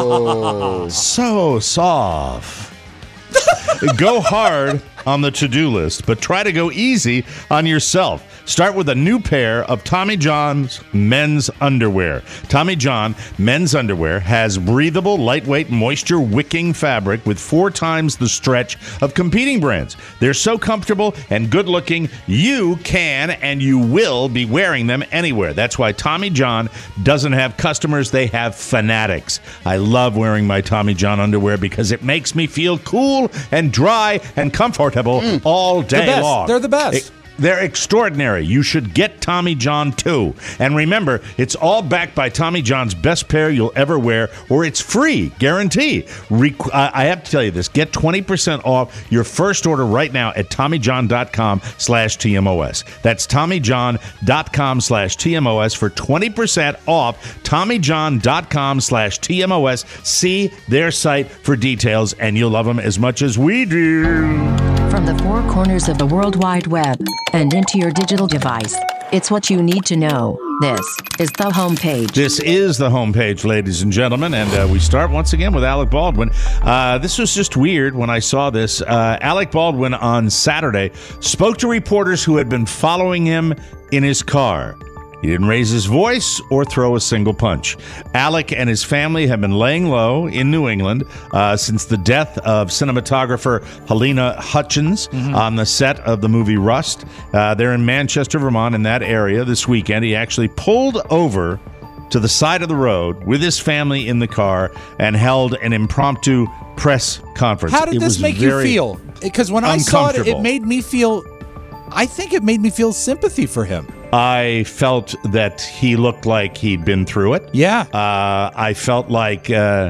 So soft. Go hard on the to-do list, but try to go easy on yourself. Start with a new pair of Tommy John's men's underwear. Tommy John men's underwear has breathable, lightweight, moisture-wicking fabric with 4 times the stretch of competing brands. They're so comfortable and good-looking, you can and you will be wearing them anywhere. That's why Tommy John doesn't have customers, they have fanatics. I love wearing my Tommy John underwear because it makes me feel cool and dry and comfortable all day long. They're the best. They're extraordinary. You should get Tommy John too. And remember, it's all backed by Tommy John's best pair you'll ever wear, or it's free, guarantee. I have to tell you this. Get 20% off your first order right now at TommyJohn.com/TMOS. That's TommyJohn.com/TMOS for 20% off. TommyJohn.com/TMOS. See their site for details, and you'll love them as much as we do. From the 4 corners of the World Wide Web and into your digital device, it's what you need to know. This is the homepage. This is the homepage, ladies and gentlemen, and we start once again with Alec Baldwin. This was just weird when I saw this. Alec Baldwin on Saturday spoke to reporters who had been following him in his car. He didn't raise his voice or throw a single punch. Alec and his family have been laying low in New England since the death of cinematographer Helena Hutchins on the set of the movie Rust. They're in Manchester, Vermont, in that area this weekend. He actually pulled over to the side of the road with his family in the car and held an impromptu press conference. How did this make you feel? Because when I saw it, it made me feel, I think it made me feel sympathy for him. I felt that he looked like he'd been through it. Yeah. I felt like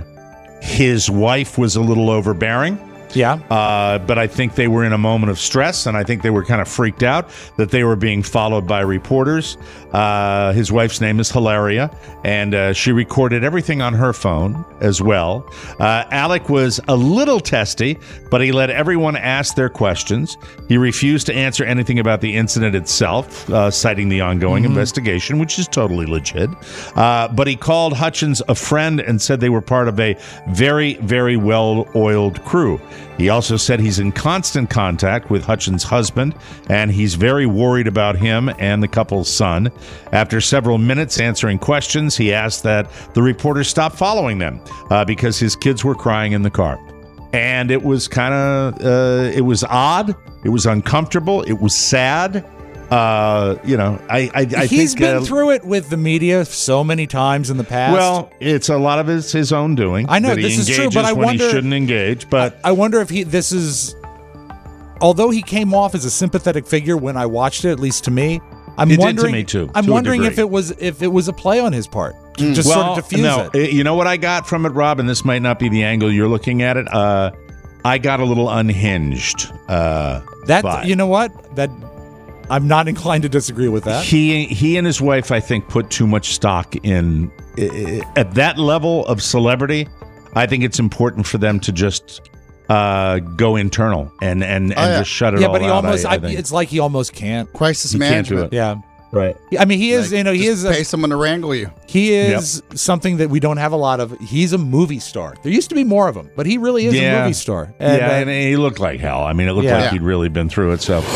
his wife was a little overbearing. Yeah. But I think they were in a moment of stress, and I think they were kind of freaked out that they were being followed by reporters. His wife's name is Hilaria, and she recorded everything on her phone as well. Alec was a little testy, but he let everyone ask their questions. He refused to answer anything about the incident itself, citing the ongoing investigation, which is totally legit. But he called Hutchins a friend and said they were part of a very, very well-oiled crew. He also said he's in constant contact with Hutchins' husband, and he's very worried about him and the couple's son. After several minutes answering questions, he asked that the reporters stop following them because his kids were crying in the car. And it was kind of, it was odd, it was uncomfortable, it was sad. I He's think been through it with the media so many times in the past. Well, it's a lot of his own doing. I know that this he is true, but I when wonder he shouldn't engage. But I wonder if this is, although he came off as a sympathetic figure when I watched it, at least to me. I'm wondering. Did to me too. I'm to wondering if it was a play on his part, just sort of diffuse it. You know what I got from it, Rob, and this might not be the angle you're looking at it. I got a little unhinged. You know what that. I'm not inclined to disagree with that. He and his wife, I think, put too much stock in at that level of celebrity. I think it's important for them to just go internal and just shut it all out. Yeah, but it's like he almost can't. Crisis management. Yeah. Right. I mean, he is, he is. Pay someone to wrangle you. He is something that we don't have a lot of. He's a movie star. There used to be more of him, but he really is a movie star. And he looked like hell. I mean, it looked like he'd really been through it. So,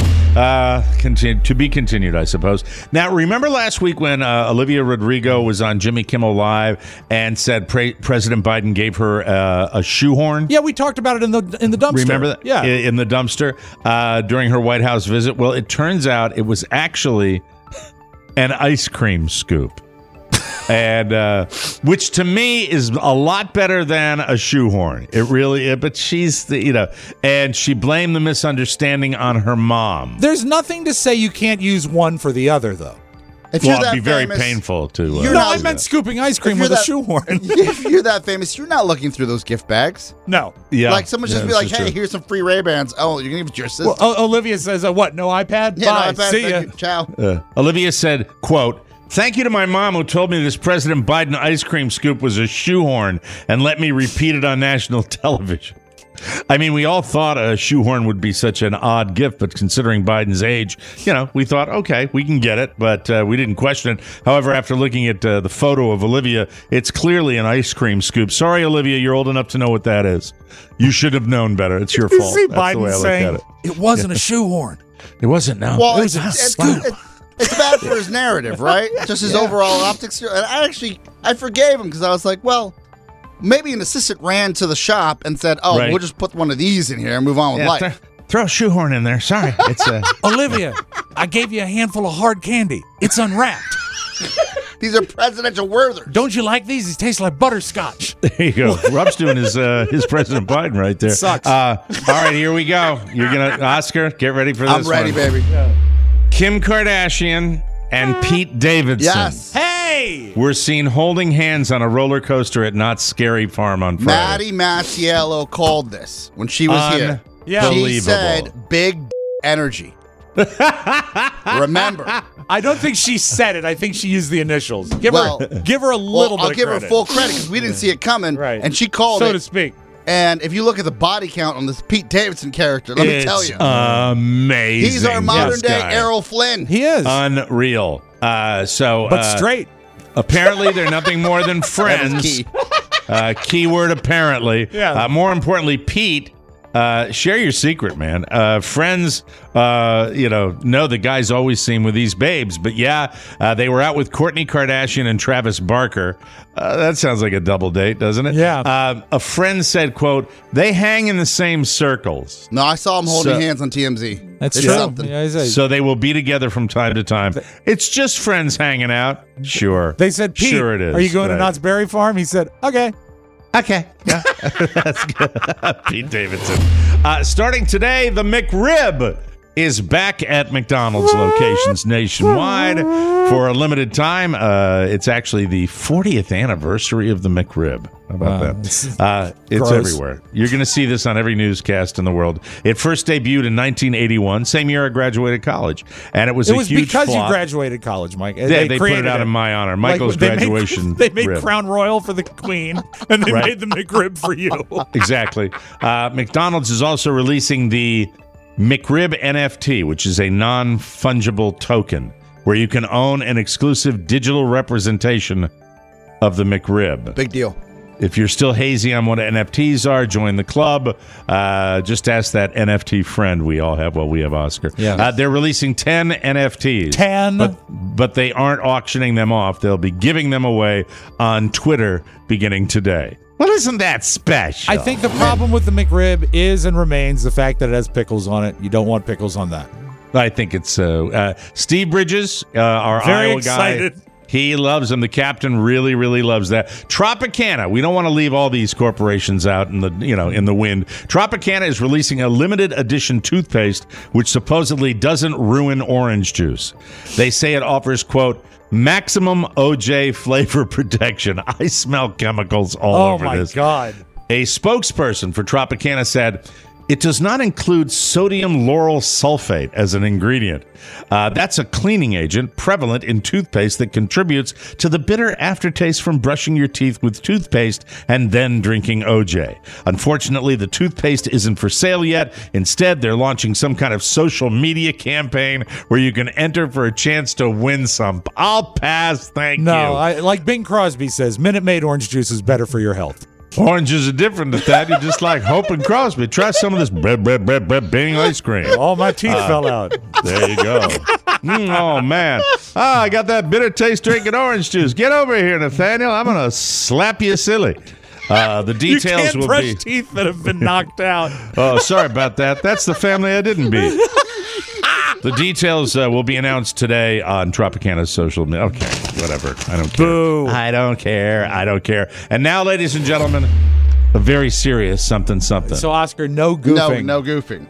to be continued, I suppose. Now, remember last week when Olivia Rodrigo was on Jimmy Kimmel Live and said President Biden gave her a shoehorn? Yeah, we talked about it in the dumpster. Remember that? Yeah, in the dumpster during her White House visit. Well, it turns out it was actually an ice cream scoop, and which to me is a lot better than a shoehorn. It really is. But she's and she blamed the misunderstanding on her mom. There's nothing to say you can't use one for the other, though. It'd be very painful to. I meant scooping ice cream with a shoehorn. If you're that famous, you're not looking through those gift bags. No. Yeah. Like someone just be like, "Hey, here's some free Ray-Bans." Oh, you're gonna give it to your sister. Well, Olivia says, "What? No iPad? Yeah, Bye. no iPad. See ya. Ciao." Olivia said, "Quote." Thank you to my mom who told me this President Biden ice cream scoop was a shoehorn and let me repeat it on national television. I mean, we all thought a shoehorn would be such an odd gift, but considering Biden's age, we thought, okay, we can get it, but we didn't question it. However, after looking at the photo of Olivia, it's clearly an ice cream scoop. Sorry, Olivia, you're old enough to know what that is. You should have known better. It's your fault. See That's Biden the way I look saying, at it. It wasn't a shoehorn. It wasn't, no. Well, It was a scoop. It's bad for his narrative, right? Just his overall optics. And I forgave him because I was like, well, maybe an assistant ran to the shop and said, "Oh, we'll just put one of these in here and move on with life." Throw a shoehorn in there. Sorry, it's Olivia, I gave you a handful of hard candy. It's unwrapped. These are presidential Werthers. Don't you like these? These taste like butterscotch. There you go. Rob's doing his President Biden right there. Sucks. All right, here we go. You're gonna Oscar. Get ready for this. I'm ready, baby. Kim Kardashian and Pete Davidson. Yes. Hey! We're seen holding hands on a roller coaster at Knott's Scary Farm on Friday. Maddie Masiello called this when she was here. Yeah. She said big energy. Remember. I don't think she said it. I think she used the initials. Give her a little bit of credit. I'll give her full credit because we didn't see it coming. Right. And she called it. So to speak. And if you look at the body count on this Pete Davidson character, let me tell you. Amazing. He's our modern day Errol Flynn. He is. Unreal. But straight. Apparently, they're nothing more than friends. Keyword apparently. Yeah. More importantly, Pete, share your secret, man. Friends, know the guy's always seen with these babes. But they were out with Kourtney Kardashian and Travis Barker. That sounds like a double date, doesn't it? Yeah. A friend said, quote, they hang in the same circles. No, I saw them holding hands on TMZ. That's it's true. Something. Yeah, so they will be together from time to time. It's just friends hanging out. Sure. They said, Pete, sure it is. Are you going to Knott's Berry Farm? He said, okay. Okay. Yeah. That's good. Pete Davidson. Starting today, the McRib is back at McDonald's locations nationwide for a limited time. It's actually the 40th anniversary of the McRib. How about that? It's everywhere. You're going to see this on every newscast in the world. It first debuted in 1981, same year I graduated college, and it was a huge because flop. you graduated college, Mike. They put it out in my honor. Michael's graduation. They made rib. Crown Royal for the Queen, and they made the McRib for you. Exactly. McDonald's is also releasing the McRib NFT, which is a non-fungible token where you can own an exclusive digital representation of the McRib. Big deal. If you're still hazy on what NFTs are, join the club. Just ask that NFT friend we all have. Well, we have Oscar. Yeah. They're releasing 10 NFTs. 10? But they aren't auctioning them off. They'll be giving them away on Twitter beginning today. Well, isn't that special? I think the problem with the McRib is and remains the fact that it has pickles on it. You don't want pickles on that. I think it's Steve Bridges, our Very Iowa excited. guy. He loves them. The captain really, really loves that. Tropicana. We don't want to leave all these corporations out in the wind. Tropicana is releasing a limited edition toothpaste, which supposedly doesn't ruin orange juice. They say it offers, quote, maximum OJ flavor protection. I smell chemicals all over this. Oh, my God. A spokesperson for Tropicana said, it does not include sodium lauryl sulfate as an ingredient. That's a cleaning agent prevalent in toothpaste that contributes to the bitter aftertaste from brushing your teeth with toothpaste and then drinking OJ. Unfortunately, the toothpaste isn't for sale yet. Instead, they're launching some kind of social media campaign where you can enter for a chance to win some. I'll pass, thank you. No, like Bing Crosby says, Minute Maid orange juice is better for your health. Oranges are different than that. You're just like Hope and Crosby. Try some of this Bing ice cream. All my teeth fell out. There you go. Oh, man. I got that bitter taste drinking orange juice. Get over here, Nathaniel. I'm going to slap you silly. The details you can't will brush be... teeth that have been knocked out. Oh, sorry about that. That's the family I didn't beat. The details will be announced today on Tropicana's social media. Okay, whatever. I don't care. Boo. I don't care. And now, ladies and gentlemen, a very serious something. So, Oscar, no goofing. No goofing.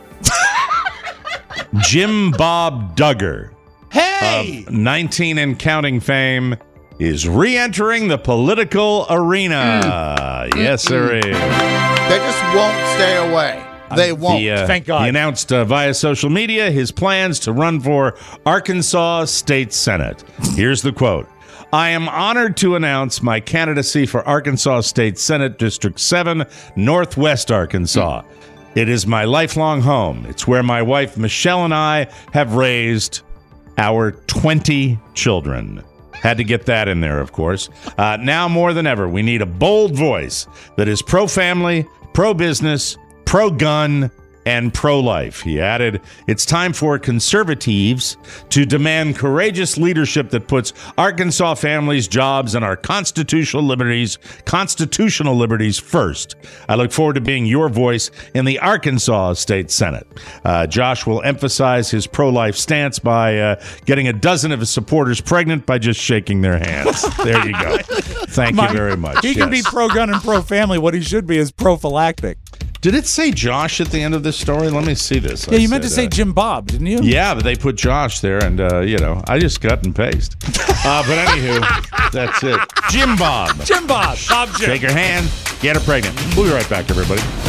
Jim Bob Duggar, hey! of 19 and counting fame, is re-entering the political arena. Yes, sir. They just won't stay away. They won't. Thank God. He announced via social media his plans to run for Arkansas State Senate. Here's the quote. I am honored to announce my candidacy for Arkansas State Senate District 7, Northwest Arkansas. It is my lifelong home. It's where my wife Michelle and I have raised our 20 children. Had to get that in there, of course. Now more than ever, we need a bold voice that is pro-family, pro-business, pro-gun, and pro-life. He added, it's time for conservatives to demand courageous leadership that puts Arkansas families, jobs, and our constitutional liberties first. I look forward to being your voice in the Arkansas State Senate. Josh will emphasize his pro-life stance by getting a dozen of his supporters pregnant by just shaking their hands. There you go. Thank you very much. He can be pro-gun and pro-family. What he should be is prophylactic. Did it say Josh at the end of this story? Let me see this. Yeah, you meant to say Jim Bob, didn't you? Yeah, but they put Josh there, and, I just cut and paste. But anywho, that's it. Jim Bob. Jim Bob. Bob Jim. Shake her hand. Get her pregnant. We'll be right back, everybody.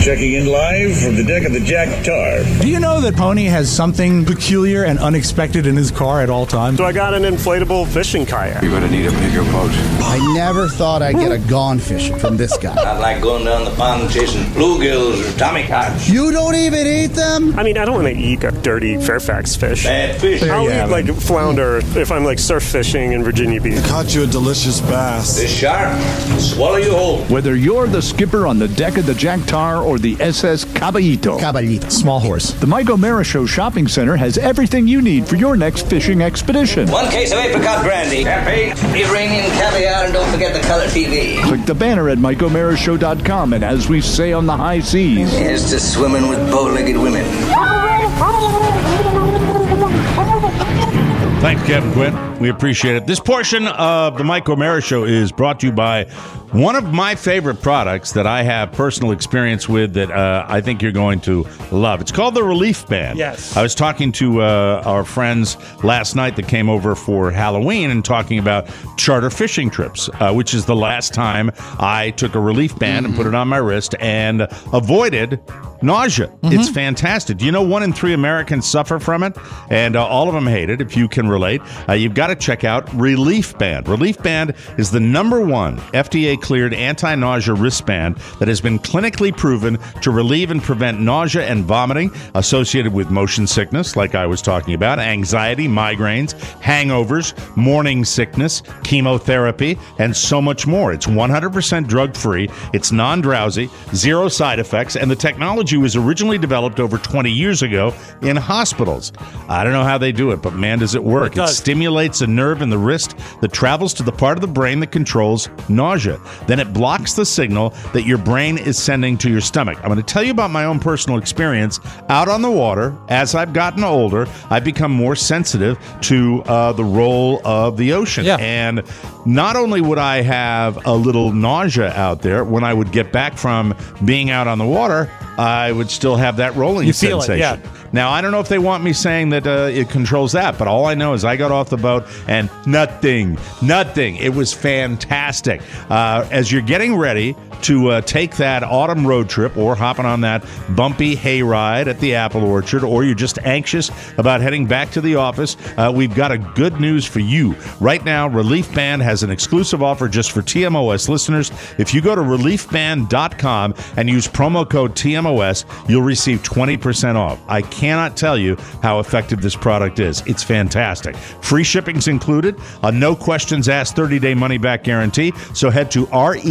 Checking in live from the deck of the Jack Tar. Do you know that Pony has something peculiar and unexpected in his car at all times? So I got an inflatable fishing kayak. You're going to need a bigger boat. I never thought I'd get a gone fishing from this guy. Not like going down the pond chasing bluegills or tommycocks. You don't even eat them? I mean, I don't want to eat a dirty Fairfax fish. Bad fish. I'll eat like flounder if I'm like surf fishing in Virginia Beach. Caught you a delicious bass. This shark will swallow you whole. Whether you're the skipper on the deck of the Jack Tar or the SS Caballito. Small horse. The Mike O'Mara Show Shopping Center has everything you need for your next fishing expedition. 1 case of apricot brandy. Champagne, Iranian caviar, and don't forget the color TV. Click the banner at MikeO'MaraShow.com, and as we say on the high seas, Here's to swimming with bow-legged women. Thanks, Kevin Quinn. We appreciate it. This portion of the Mike O'Mara Show is brought to you by one of my favorite products that I have personal experience with that I think you're going to love. It's called the Relief Band. Yes. I was talking to our friends last night that came over for Halloween and talking about charter fishing trips, which is the last time I took a Relief Band and put it on my wrist and avoided nausea. It's fantastic. Do you know 1 in 3 Americans suffer from it? And all of them hate it, if you can relate. You've got to check out Relief Band. Relief Band is the #1 FDA-cleared anti-nausea wristband that has been clinically proven to relieve and prevent nausea and vomiting associated with motion sickness, like I was talking about, anxiety, migraines, hangovers, morning sickness, chemotherapy, and so much more. It's 100% drug-free. It's non-drowsy, 0 side effects, and the technology was originally developed over 20 years ago in hospitals. I don't know how they do it, but man, does it work. It stimulates a nerve in the wrist that travels to the part of the brain that controls nausea. Then it blocks the signal that your brain is sending to your stomach. I'm going to tell you about my own personal experience out on the water. As I've gotten older, I've become more sensitive to the role of the ocean. Yeah. And not only would I have a little nausea out there, when I would get back from being out on the water, I would still have that rolling sensation. Yeah. Now, I don't know if they want me saying that it controls that, but all I know is I got off the boat and nothing. It was fantastic. As you're getting ready to take that autumn road trip or hopping on that bumpy hayride at the apple orchard, or you're just anxious about heading back to the office, we've got a good news for you. Right now, Relief Band has an exclusive offer just for TMOS listeners. If you go to reliefband.com and use promo code TMOS, you'll receive 20% off. I cannot tell you how effective this product is. It's fantastic. Free shipping's included, a no questions asked 30-day money-back guarantee. So head to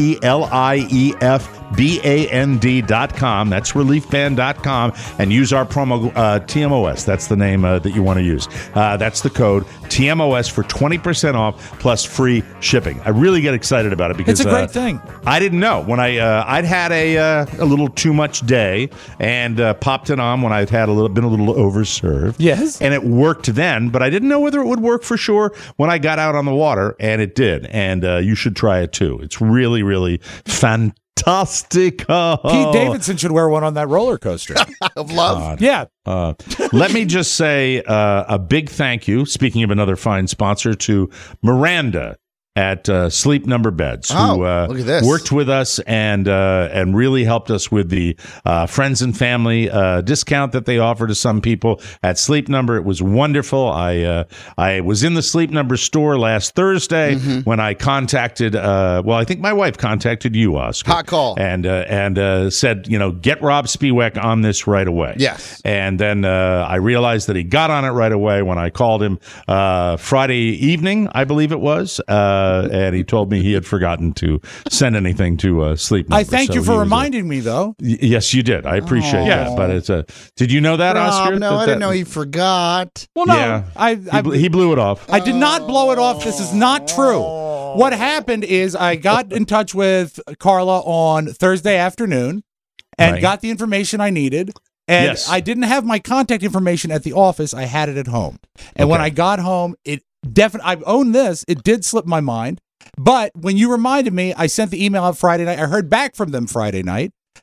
RELIEFBAND.com. That's reliefband.com, and use our promo TMOS. That's the name that you want to use. That's the code TMOS for 20% off plus free shipping. I really get excited about it because it's a great thing. I didn't know when I'd had a little too much day and popped it on when I'd had been a little overserved. Yes, and it worked then, but I didn't know whether it would work for sure when I got out on the water, and it did. And you should try it too. It's really, really fantastic. Pete Davidson should wear one on that roller coaster of love. God. Yeah. Let me just say a big thank you, speaking of another fine sponsor, to Miranda at Sleep Number Beds, who look at this. Worked with us and really helped us with the friends and family discount that they offer to some people at Sleep Number. It was wonderful. I was in the Sleep Number store last Thursday when I contacted, I think my wife contacted you, Oscar. Hot call. And said, get Rob Spiewak on this right away. Yes. And then I realized that he got on it right away when I called him Friday evening, I believe it was. And he told me he had forgotten to send anything to Sleep Number. I thank you for reminding me, though. Yes, you did. I appreciate that. But it's did you know that, Oscar? No, I didn't know he forgot. Well, no, yeah, he blew it off. I did not blow it off. This is not true. What happened is I got in touch with Carla on Thursday afternoon and got the information I needed. And I didn't have my contact information at the office. I had it at home. And when I got home, I've owned this. It did slip my mind. But when you reminded me, I sent the email out Friday night. I heard back from them Friday night.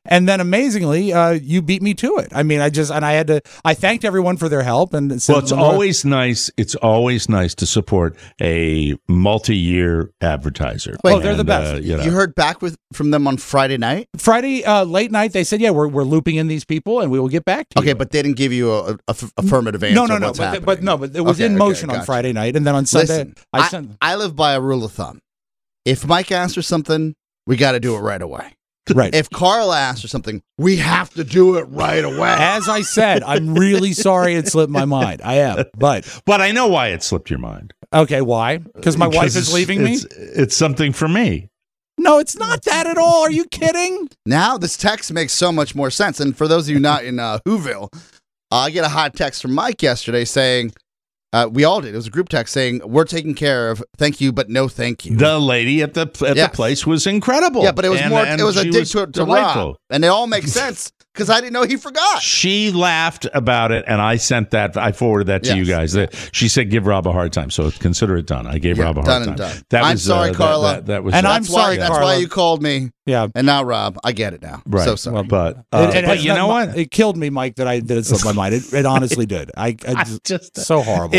And then amazingly, you beat me to it. I mean, I thanked everyone for their help. And said, well, it's always nice. It's always nice to support a multi-year advertiser. Wait, they're the best. You heard back from them on Friday night? Friday late night, they said, yeah, we're looping in these people and we will get back to you. Okay, but they didn't give you a affirmative answer. No. But it was in motion on Friday night. And then on Sunday, listen, I live by a rule of thumb. If Mike asks for something, we got to do it right away. Right. If Carl asks for something, we have to do it right away. As I said, I'm really sorry it slipped my mind. I am, but I know why it slipped your mind. Okay, why? Because my wife is leaving me? It's something for me. No, it's not that at all. Are you kidding? Now this text makes so much more sense. And for those of you not in Whoville, I get a hot text from Mike yesterday saying, we all did. It was a group text saying, we're taken care of. Thank you, but no thank you. The lady at the place was incredible. Yeah, but it was it was a dig to Rob. And it all makes sense because I didn't know he forgot. She laughed about it, and I sent that. I forwarded that to you guys. She said, give Rob a hard time. So consider it done. I gave Rob a hard time. Done. I'm sorry, Carla. That was I'm sorry, Carla. That's why you called me. Yeah. And now, Rob, I get it now. Right. So sorry. Well, but you know what? It killed me, Mike, that I did it slip my mind. It honestly did. I just so horrible.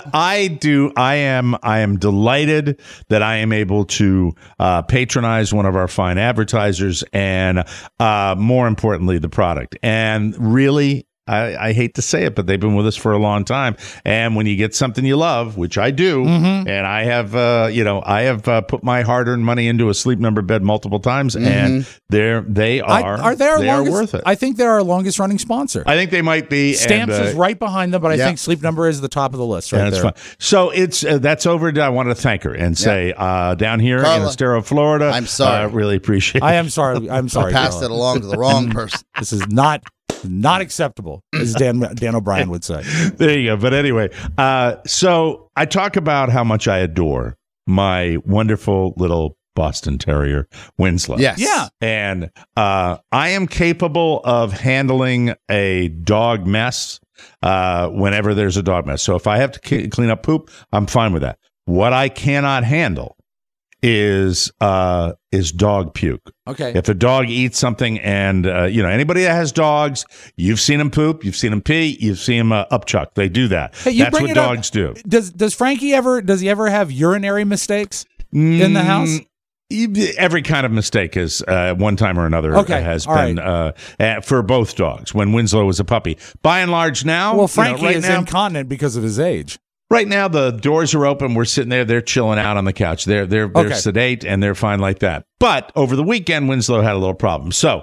I am delighted that I am able to patronize one of our fine advertisers and more importantly, the product. And really, I hate to say it, but they've been with us for a long time. And when you get something you love, which I do, and I have, put my hard-earned money into a Sleep Number bed multiple times, and they are worth it. I think they're our longest-running sponsor. I think they might be. Stamps is right behind them, but I think Sleep Number is the top of the list right there. Fine. So it's that's over. I wanted to thank her and say down here Carla, in Estero, Florida, I'm sorry. I really appreciate it. I am sorry. I'm sorry. I passed it along to the wrong person. This is not acceptable, as Dan O'Brien would say. There you go. But anyway, so I talk about how much I adore my wonderful little Boston Terrier, Winslow. Yes. Yeah. And I am capable of handling a dog mess whenever there's a dog mess. So if I have to clean up poop, I'm fine with that. What I cannot handle is dog puke. Okay. If a dog eats something, and anybody that has dogs, you've seen them poop, you've seen them pee, you've seen them upchuck. They do that. Hey, that's what dogs do. Does Frankie ever have urinary mistakes in the house? Every kind of mistake has one time or another has been for both dogs. When Winslow was a puppy, by and large now, well, Frankie is incontinent because of his age. Right now, the doors are open. We're sitting there. They're chilling out on the couch. They're sedate and they're fine like that. But over the weekend, Winslow had a little problem. So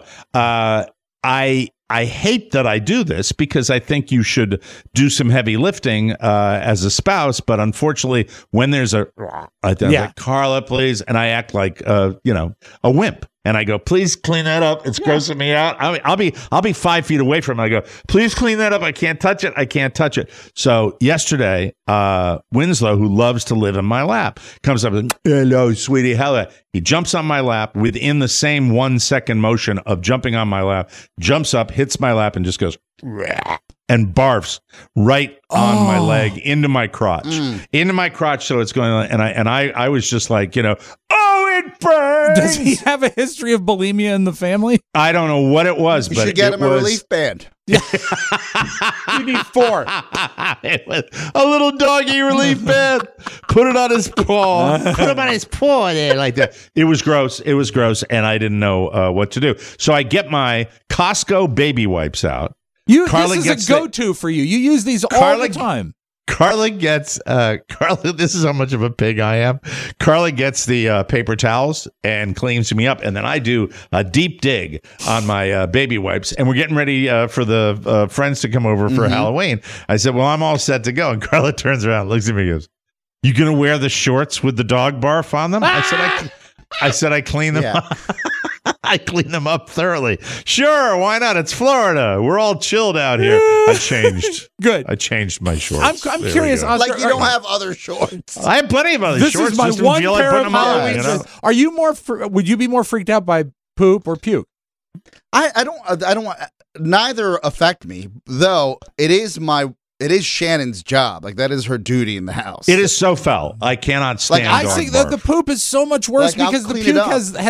I hate that I do this because I think you should do some heavy lifting as a spouse. But unfortunately, when there's like, Carla, please, and I act like a wimp. And I go, please clean that up. It's grossing me out. I'll be 5 feet away from it. I go, please clean that up. I can't touch it. So yesterday, Winslow, who loves to live in my lap, comes up and, hello, sweetie, hello. He jumps on my lap within the same 1 second motion of jumping on my lap, jumps up, hits my lap, and just goes, and barfs right on my leg into my crotch. So it's going on. And I was just like, it burns. Does he have a history of bulimia in the family? I don't know what it was, but you should get him a relief band. You need 4. It was a little doggy relief band. Put it on his paw. Put him on his paw there like that. It was gross, and I didn't know what to do. So I get my Costco baby wipes out. This is a go-to for you. You use these all the time. Carla gets this is how much of a pig I am. Carla gets the paper towels and cleans me up, and then I do a deep dig on my baby wipes, and we're getting ready for the friends to come over for Halloween. I said, well, I'm all set to go, and Carla turns around, looks at me, and goes, you gonna wear the shorts with the dog barf on them? I said I clean them up. I clean them up thoroughly. Sure, why not? It's Florida. We're all chilled out here. I changed. Good. I changed my shorts. I'm curious. Oscar, like you don't have other shorts. I have plenty of other shorts. This is my one pair of Halloween shorts. Are you would you be more freaked out by poop or puke? I don't. Neither affect me, though. It is Shannon's job. Like, that is her duty in the house. It is so foul. I cannot stand I think that the poop is so much worse because the puke has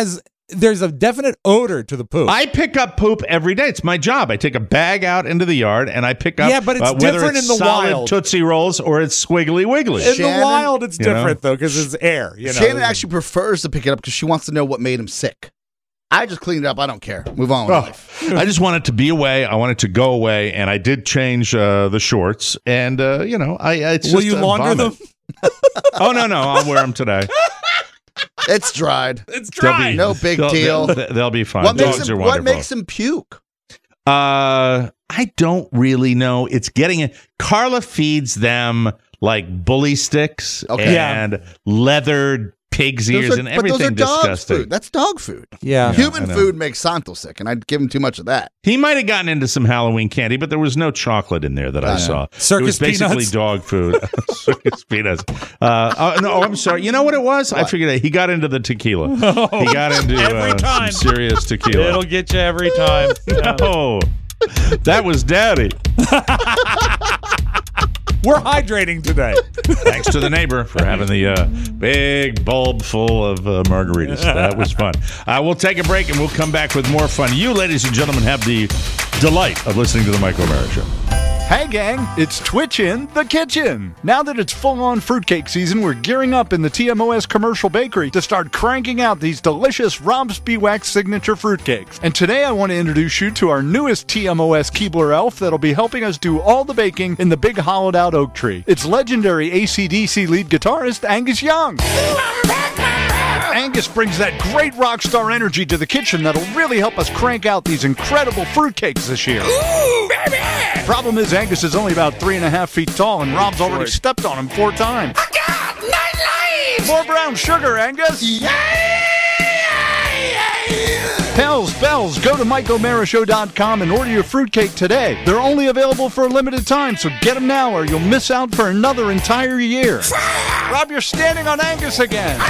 there's a definite odor to the poop. I pick up poop every day. It's my job. I take a bag out into the yard and I pick up. Yeah, but it's whether different it's in the solid wild. Tootsie Rolls or it's Squiggly Wiggly. In the wild, it's different though because it's air. Shannon actually prefers to pick it up because she wants to know what made him sick. I just cleaned it up. I don't care. Move on with life. I just want it to be away. I want it to go away, and I did change the shorts. And it's will just you launder them? Oh no, I'll wear them today. It's dried. It's dry. No big deal. They'll be fine. What Dogs are wonderful. What makes him puke? I don't really know. It's getting it. Carla feeds them like bully sticks and leathered pig's ears and everything disgusting. Food. That's dog food. Yeah. Human food makes Santo sick, and I'd give him too much of that. He might have gotten into some Halloween candy, but there was no chocolate in there that I saw. Circus it was basically peanuts? dog food. Circus peanuts. No, I'm sorry. You know what it was? What? I figured out. He got into the tequila. He got into some serious tequila. It'll get you every time. No, that was Daddy. We're hydrating today. Thanks to the neighbor for having the big bulb full of margaritas. That was fun. We'll take a break and we'll come back with more fun. You, ladies and gentlemen, have the delight of listening to the Mike O'Mara Show. Hey gang, it's Twitch in the kitchen. Now that it's full-on fruitcake season, we're gearing up in the TMOS Commercial Bakery to start cranking out these delicious Rob's Beeswax signature fruitcakes. And today I want to introduce you to our newest TMOS Keebler elf that'll be helping us do all the baking in the big hollowed-out oak tree. It's legendary AC/DC lead guitarist Angus Young. Angus brings that great rock star energy to the kitchen that'll really help us crank out these incredible fruitcakes this year. Ooh, baby! Problem is, Angus is only about 3.5 feet tall, and Rob's already stepped on him 4 times. I got 9 lives! More brown sugar, Angus! Hells bells, go to MikeO'MaraShow.com and order your fruitcake today. They're only available for a limited time, so get them now or you'll miss out for another entire year. Rob, you're standing on Angus again.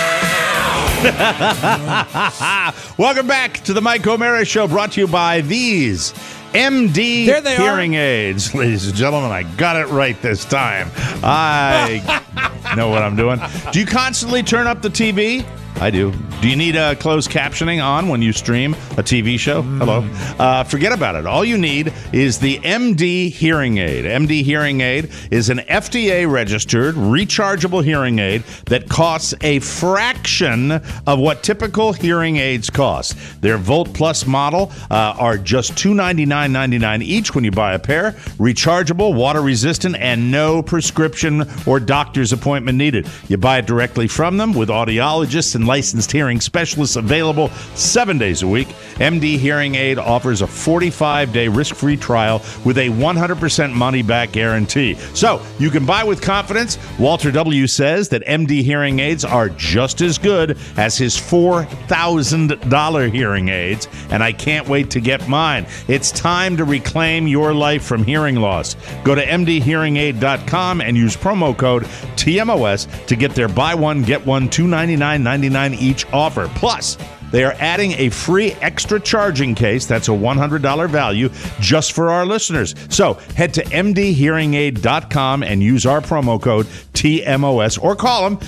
Welcome back to the Mike O'Mara Show, brought to you by these MD hearing aids. Ladies and gentlemen, I got it right this time. I know what I'm doing. Do you constantly turn up the TV? I do. Do you need closed captioning on when you stream a TV show? Hello. Forget about it. All you need is the MD hearing aid. MD hearing aid is an FDA-registered, rechargeable hearing aid that costs a fraction of what typical hearing aids cost. Their Volt Plus model are just $299.99 each when you buy a pair. Rechargeable, water-resistant, and no prescription or doctor's appointment needed. You buy it directly from them with audiologists and licensed hearing specialists available 7 days a week. MD Hearing Aid offers a 45-day risk-free trial with a 100% money-back guarantee. So you can buy with confidence. Walter W. says that MD Hearing Aids are just as good as his $4,000 hearing aids, and I can't wait to get mine. It's time to reclaim your life from hearing loss. Go to mdhearingaid.com and use promo code TMOS to get their buy one, get one, $299.99 each offer. Plus, they are adding a free extra charging case. That's a $100 value just for our listeners. So head to mdhearingaid.com and use our promo code TMOS or call them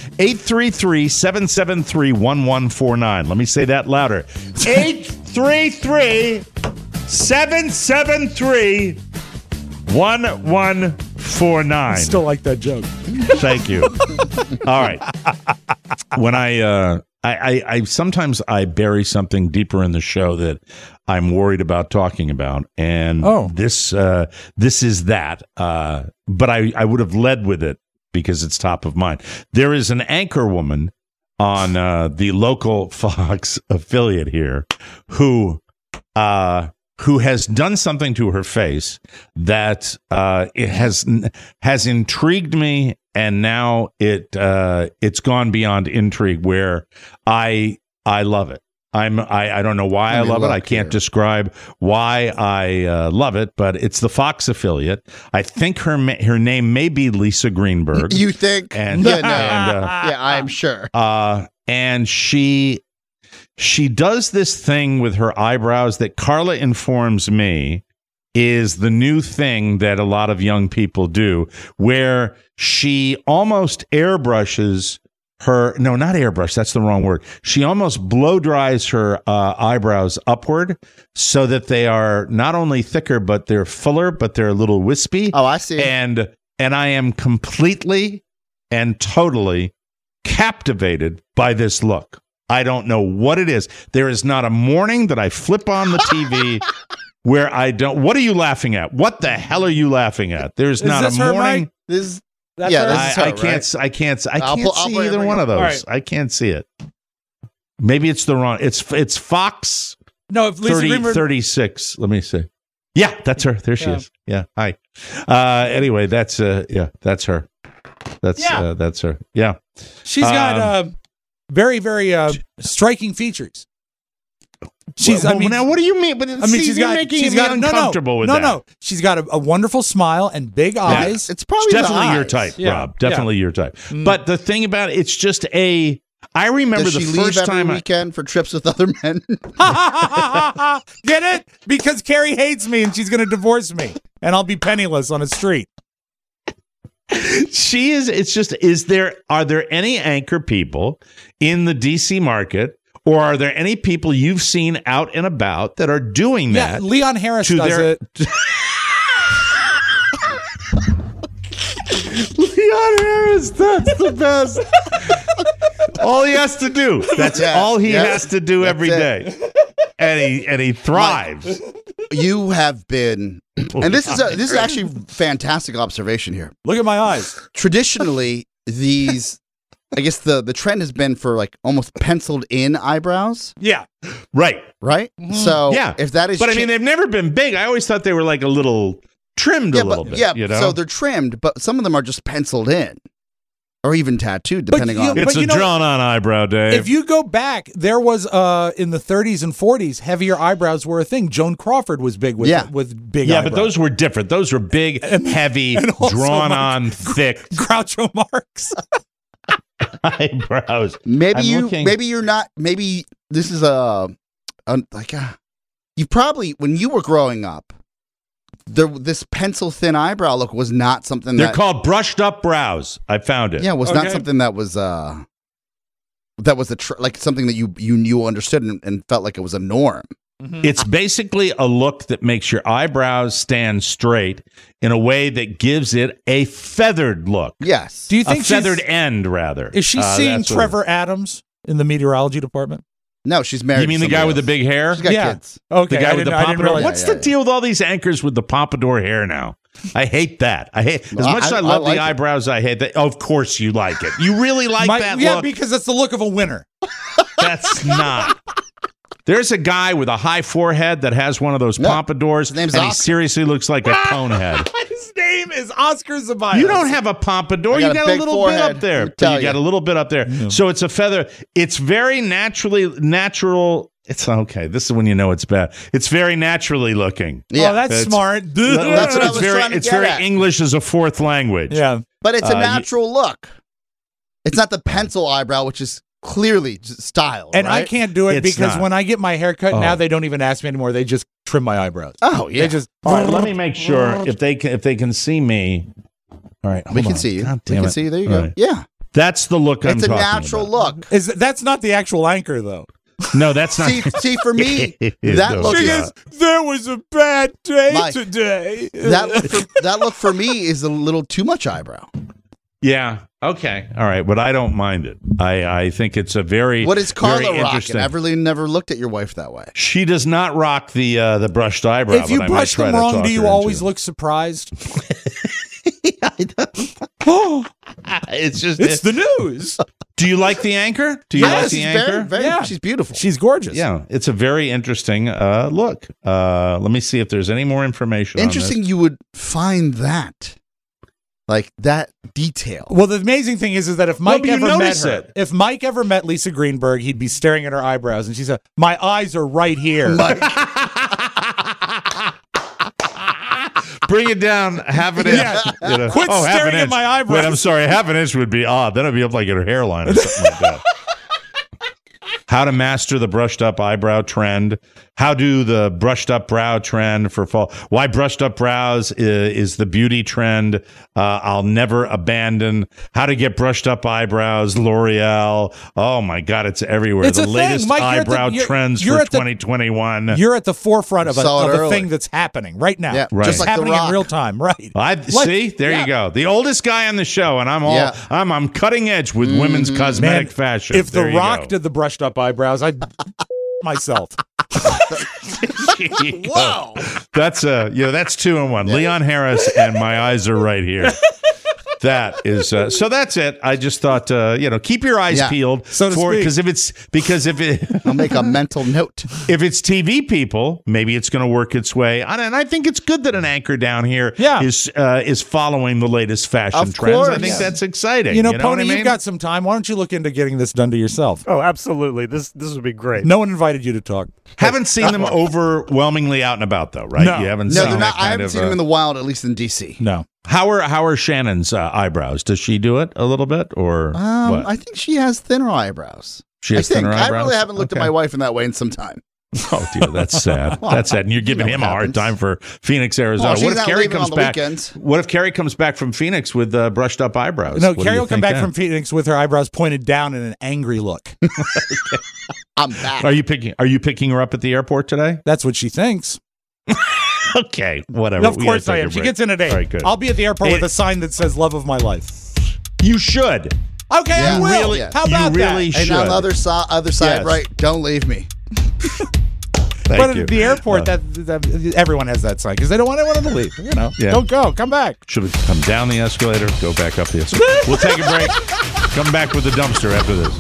833-773-1149. Let me say that louder. 833-773-1149. Still like that joke. Thank you. All right. When I sometimes I bury something deeper in the show that I'm worried about talking about, and this is that. But I would have led with it because it's top of mind. There is an anchor woman on the local Fox affiliate here who has done something to her face that it has intrigued me, and now it's gone beyond intrigue. Where I love it. I don't know why I love it. I can't describe why I love it, but it's the Fox affiliate. I think her name may be Lisa Greenberg. You think? And, yeah, I'm sure. And she does this thing with her eyebrows that Carla informs me is the new thing that a lot of young people do, where she almost airbrushes no, not airbrush. That's the wrong word. She almost blow dries her eyebrows upward so that they are not only thicker, but they're fuller, but they're a little wispy. Oh, I see. And I am completely and totally captivated by this look. I don't know what it is. There is not a morning that I flip on the TV where I don't. What are you laughing at? What the hell are you laughing at? There's not a morning. I can't see either one of those. Right. I can't see it. Maybe it's the wrong. It's Fox. No, if Lisa 36. Let me see. Yeah, that's her. There she is. Yeah. Hi. Anyway, that's her. That's her. Yeah. She's got very, very striking features. Now what do you mean? But she's making me uncomfortable with that. No. She's got a wonderful smile and big eyes. It's probably definitely your type, Rob. Definitely your type. But the thing about it's just I remember Does the she first leave time every weekend for trips with other men. Get it? Because Carrie hates me and she's going to divorce me, and I'll be penniless on a street. She is. It's just. Are there any anchor people in the DC market? Or are there any people you've seen out and about that are doing that? Yeah, Leon Harris does it. Leon Harris, that's the best. All he has to do. That's all he has to do every day. And he thrives. You have been, and this is actually fantastic observation here. Look at my eyes. Traditionally, I guess the trend has been for like almost penciled in eyebrows. Yeah. Right. Mm-hmm. So if that is, but I mean, they've never been big. I always thought they were like a little trimmed a little bit. Yeah. You know? So they're trimmed, but some of them are just penciled in, or even tattooed, depending on. It's a drawn-on eyebrow, Dave. If you go back, there was in the 30s and 40s, heavier eyebrows were a thing. Joan Crawford was big with big eyebrows. Yeah, but those were different. Those were big, heavy, drawn-on, thick. Groucho Marx. Eyebrows. Maybe you're not. Maybe this is you probably, when you were growing up, this pencil thin eyebrow look was not something they're called brushed up brows. I found it. Yeah, it was not something that was like something that you understood and felt like it was a norm. Mm-hmm. It's basically a look that makes your eyebrows stand straight in a way that gives it a feathered look. Yes. Do you think a feathered end, rather? Is she seeing Trevor Adams in the meteorology department? No, she's married. You mean the guy with the big hair? She's got kids. Okay. The guy with the pompadour. What's the deal deal with all these anchors with the pompadour hair now? I hate that. As much as I love the eyebrows, I hate that. Of course you like it. You really like that look? Yeah, because that's the look of a winner. That's not. There's a guy with a high forehead that has one of those pompadours, and Oscar. He seriously looks like a cone head. His name is Oscar Zabias. You don't have a pompadour. You got a little forehead. bit up there. You got a little bit up there. No. So it's a feather. It's very natural. It's okay. This is when you know it's bad. It's very naturally looking. Yeah, oh, that's smart. That's what I was trying to It's get very at. English as a fourth language. Yeah, but it's a natural look. It's not the pencil eyebrow, which is clearly styled. And right? I can't do it because when I get my hair cut now, they don't even ask me anymore. They just trim my eyebrows. Oh yeah. They just. All right, let me make sure if they can see me. All right, we can see you. We can see you. There you go. Right. Yeah, that's the look I'm talking about. It's a natural look. That's not the actual anchor though. No, that's not. See, for me, that look is. There was a bad day today. That look for me is a little too much eyebrow. Yeah. Okay. All right. But I don't mind it. I think it's a very. What is Carla rocking? I've really never looked at your wife that way. She does not rock the brushed eyebrow. If you brush them wrong, do you always look surprised? It's the news. Do you like the anchor? Do you like the anchor? Very, she's beautiful. She's gorgeous. Yeah, it's a very interesting look. Let me see if there's any more information. Interesting, on this. You would find that. Like that detail. Well, the amazing thing is that if Mike if Mike ever met Lisa Greenberg, he'd be staring at her eyebrows, and she said, "My eyes are right here." Bring it down half an inch. Yeah. You know? Quit staring at my eyebrows. Wait, I'm sorry. Half an inch would be odd. Then it'd be up like at her hairline or something like that. how to master the brushed up eyebrow trend, how do the brushed up brow trend for fall, why brushed up brows is the beauty trend I'll never abandon, how to get brushed up eyebrows, L'Oreal. Oh my God, it's everywhere. It's the a latest thing. Mike, eyebrow trends for 2021. You're at the forefront of Saw it a early. thing that's happening right now. Yeah, right. Just like The happening Rock. in real time, right? See, there you go. The oldest guy on the show, and I'm cutting edge with women's cosmetic fashion. If There The you Rock go. did the brushed up eyebrows, I'd myself. Wow. That's that's 2 in 1. Leon Harris and my eyes are right here. That is so. That's it. I just thought keep your eyes peeled so to speak. because if it I'll make a mental note. if it's TV people, maybe it's going to work its way. And I think it's good that an anchor down here is following the latest fashion Of trends. course. I think that's exciting. You know, what Pony, I mean? you've got some time. Why don't you look into getting this done to yourself? Oh, absolutely. This would be great. No one invited you to talk. Haven't seen them overwhelmingly out and about though, right? No. You haven't No, seen they're that not. I kind haven't of, seen them in the wild, at least in DC. No. How are Shannon's eyebrows? Does she do it a little bit, or what? I think she has thinner eyebrows. She has thinner eyebrows? I really haven't looked at my wife in that way in some time. Oh dear, that's sad. That's sad. And you're giving him a hard time for Phoenix, Arizona. Well, she's what if not Carrie leaving comes on the back? weekends. What if Carrie comes back from Phoenix with brushed up eyebrows? No, What do Carrie you will come think back then? from Phoenix with her eyebrows pointed down in an angry look. I'm back. Are you picking her up at the airport today? That's what she thinks. Okay, whatever. Of course I am. She gets in at 8. All right, good. I'll be at the airport with a sign that says "Love of my life." You should. Okay, I will. Really, How about you really that? should. And on the other side, Yes. right? Don't leave me. Thank But you. at the airport, that everyone has that sign because they don't want anyone to leave. Yeah. Don't go. Come back. Should have come down the escalator, go back up the escalator. We'll take a break. Come back with the dumpster after this.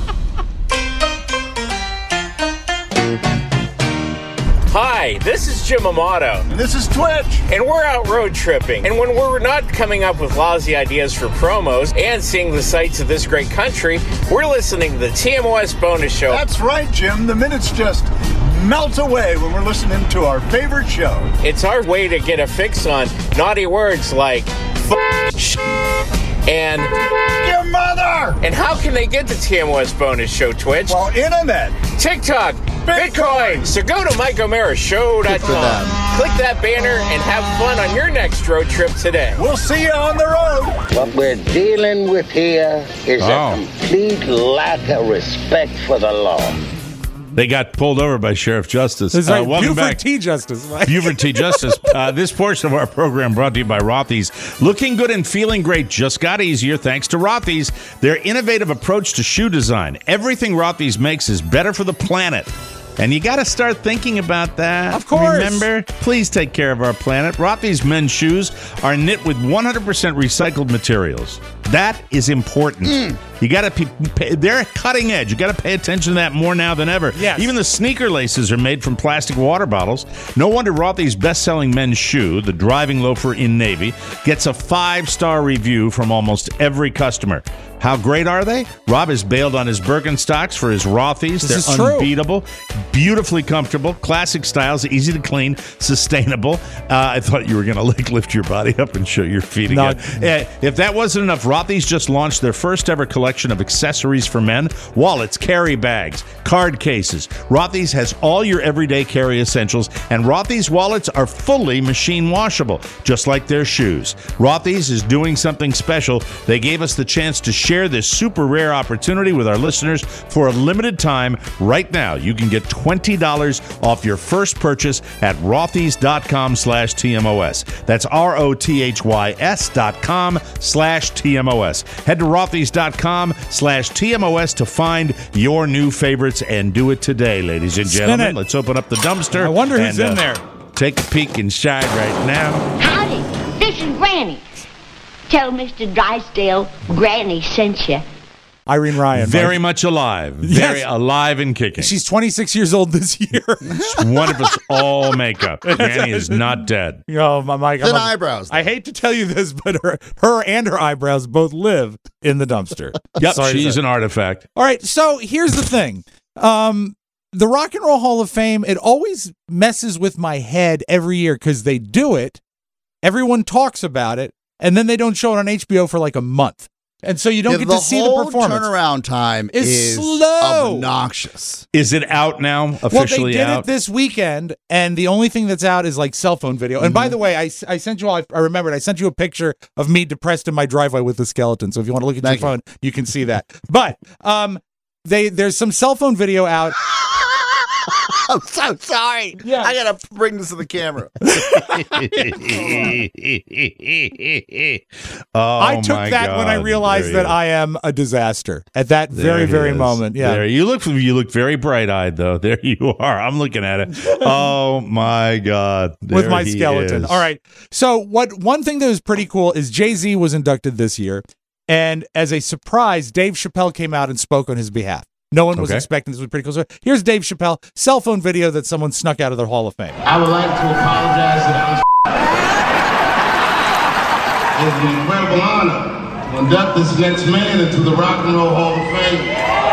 Hi, this is Jim Amato. And this is Twitch. And we're out road tripping. And when we're not coming up with lousy ideas for promos and seeing the sights of this great country, we're listening to the TMOS Bonus Show. That's right, Jim. The minutes just melt away when we're listening to our favorite show. It's our way to get a fix on naughty words like and your mother. And how can they get the TMOS Bonus Show, Twitch? Well, internet, TikTok, Bitcoin. So go to MikeO'MaraShow.com. Click that banner and have fun on your next road trip today. We'll see you on the road. What we're dealing with here is a complete lack of respect for the law. They got pulled over by Sheriff Justice. It's like Welcome Buford back. T. Justice. Buford T. Justice. This portion of our program brought to you by Rothy's. Looking good and feeling great just got easier thanks to Rothy's. Their innovative approach to shoe design. Everything Rothy's makes is better for the planet. And you got to start thinking about that. Of course. Remember, please take care of our planet. Rothy's men's shoes are knit with 100% recycled materials. That is important. You got to they're cutting edge. You got to pay attention to that more now than ever. Yes. Even the sneaker laces are made from plastic water bottles. No wonder Rothy's best-selling men's shoe, the driving loafer in navy, gets a 5-star review from almost every customer. How great are they? Rob has bailed on his Birkenstocks for his Rothy's. This is They're true. unbeatable, beautifully comfortable, classic styles, easy to clean, sustainable. I thought you were going to lift your body up and show your feet again. If that wasn't enough, Rothy's just launched their first ever collection of accessories for men: wallets, carry bags, card cases. Rothy's has all your everyday carry essentials, and Rothy's wallets are fully machine washable, just like their shoes. Rothy's is doing something special. They gave us the chance to share this super rare opportunity with our listeners for a limited time. Right now, you can get $20 off your first purchase at rothys.com/TMOS. That's ROTHYS.com/TMOS. Head to rothys.com/TMOS to find your new favorites and do it today, ladies and gentlemen. Let's open up the dumpster. I wonder who's in there. Take a peek inside right now. Howdy, this is Granny. Tell Mr. Drysdale Granny sent you. Irene Ryan. Very much alive. Very alive and kicking. She's 26 years old this year. One of us all makeup. Granny is not dead. Oh, my Mike. Thin eyebrows. I hate to tell you this, but her and her eyebrows both live in the dumpster. Yep, Sorry to she's say. an artifact. All right, so here's the thing. The Rock and Roll Hall of Fame, it always messes with my head every year because they do it. Everyone talks about it, and then they don't show it on HBO for like a month. And so you don't get to see the performance. The turnaround time is slow. Obnoxious. Is it out now? Officially well, they did out? it this weekend, and the only thing that's out is like cell phone video. And by the way, I sent you all, I remembered, I sent you a picture of me depressed in my driveway with the skeleton. So if you want to look at your phone, you can see that. But there's some cell phone video out. I'm so sorry. Yeah. I got to bring this to the camera. I took that when I realized that I am a disaster at that very moment. Yeah. There. You look very bright-eyed, though. There you are. I'm looking at it. Oh, my God. With my skeleton. All right. So one thing that was pretty cool is Jay-Z was inducted this year. And as a surprise, Dave Chappelle came out and spoke on his behalf. No one was expecting this. Was pretty cool. So here's Dave Chappelle, cell phone video that someone snuck out of their Hall of Fame. I would like to apologize to Alex. It's an incredible honor to induct this next man into the Rock and Roll Hall of Fame.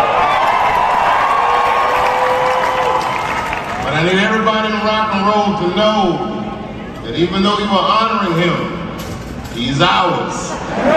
But I need everybody in rock and roll to know that even though you are honoring him, he's ours.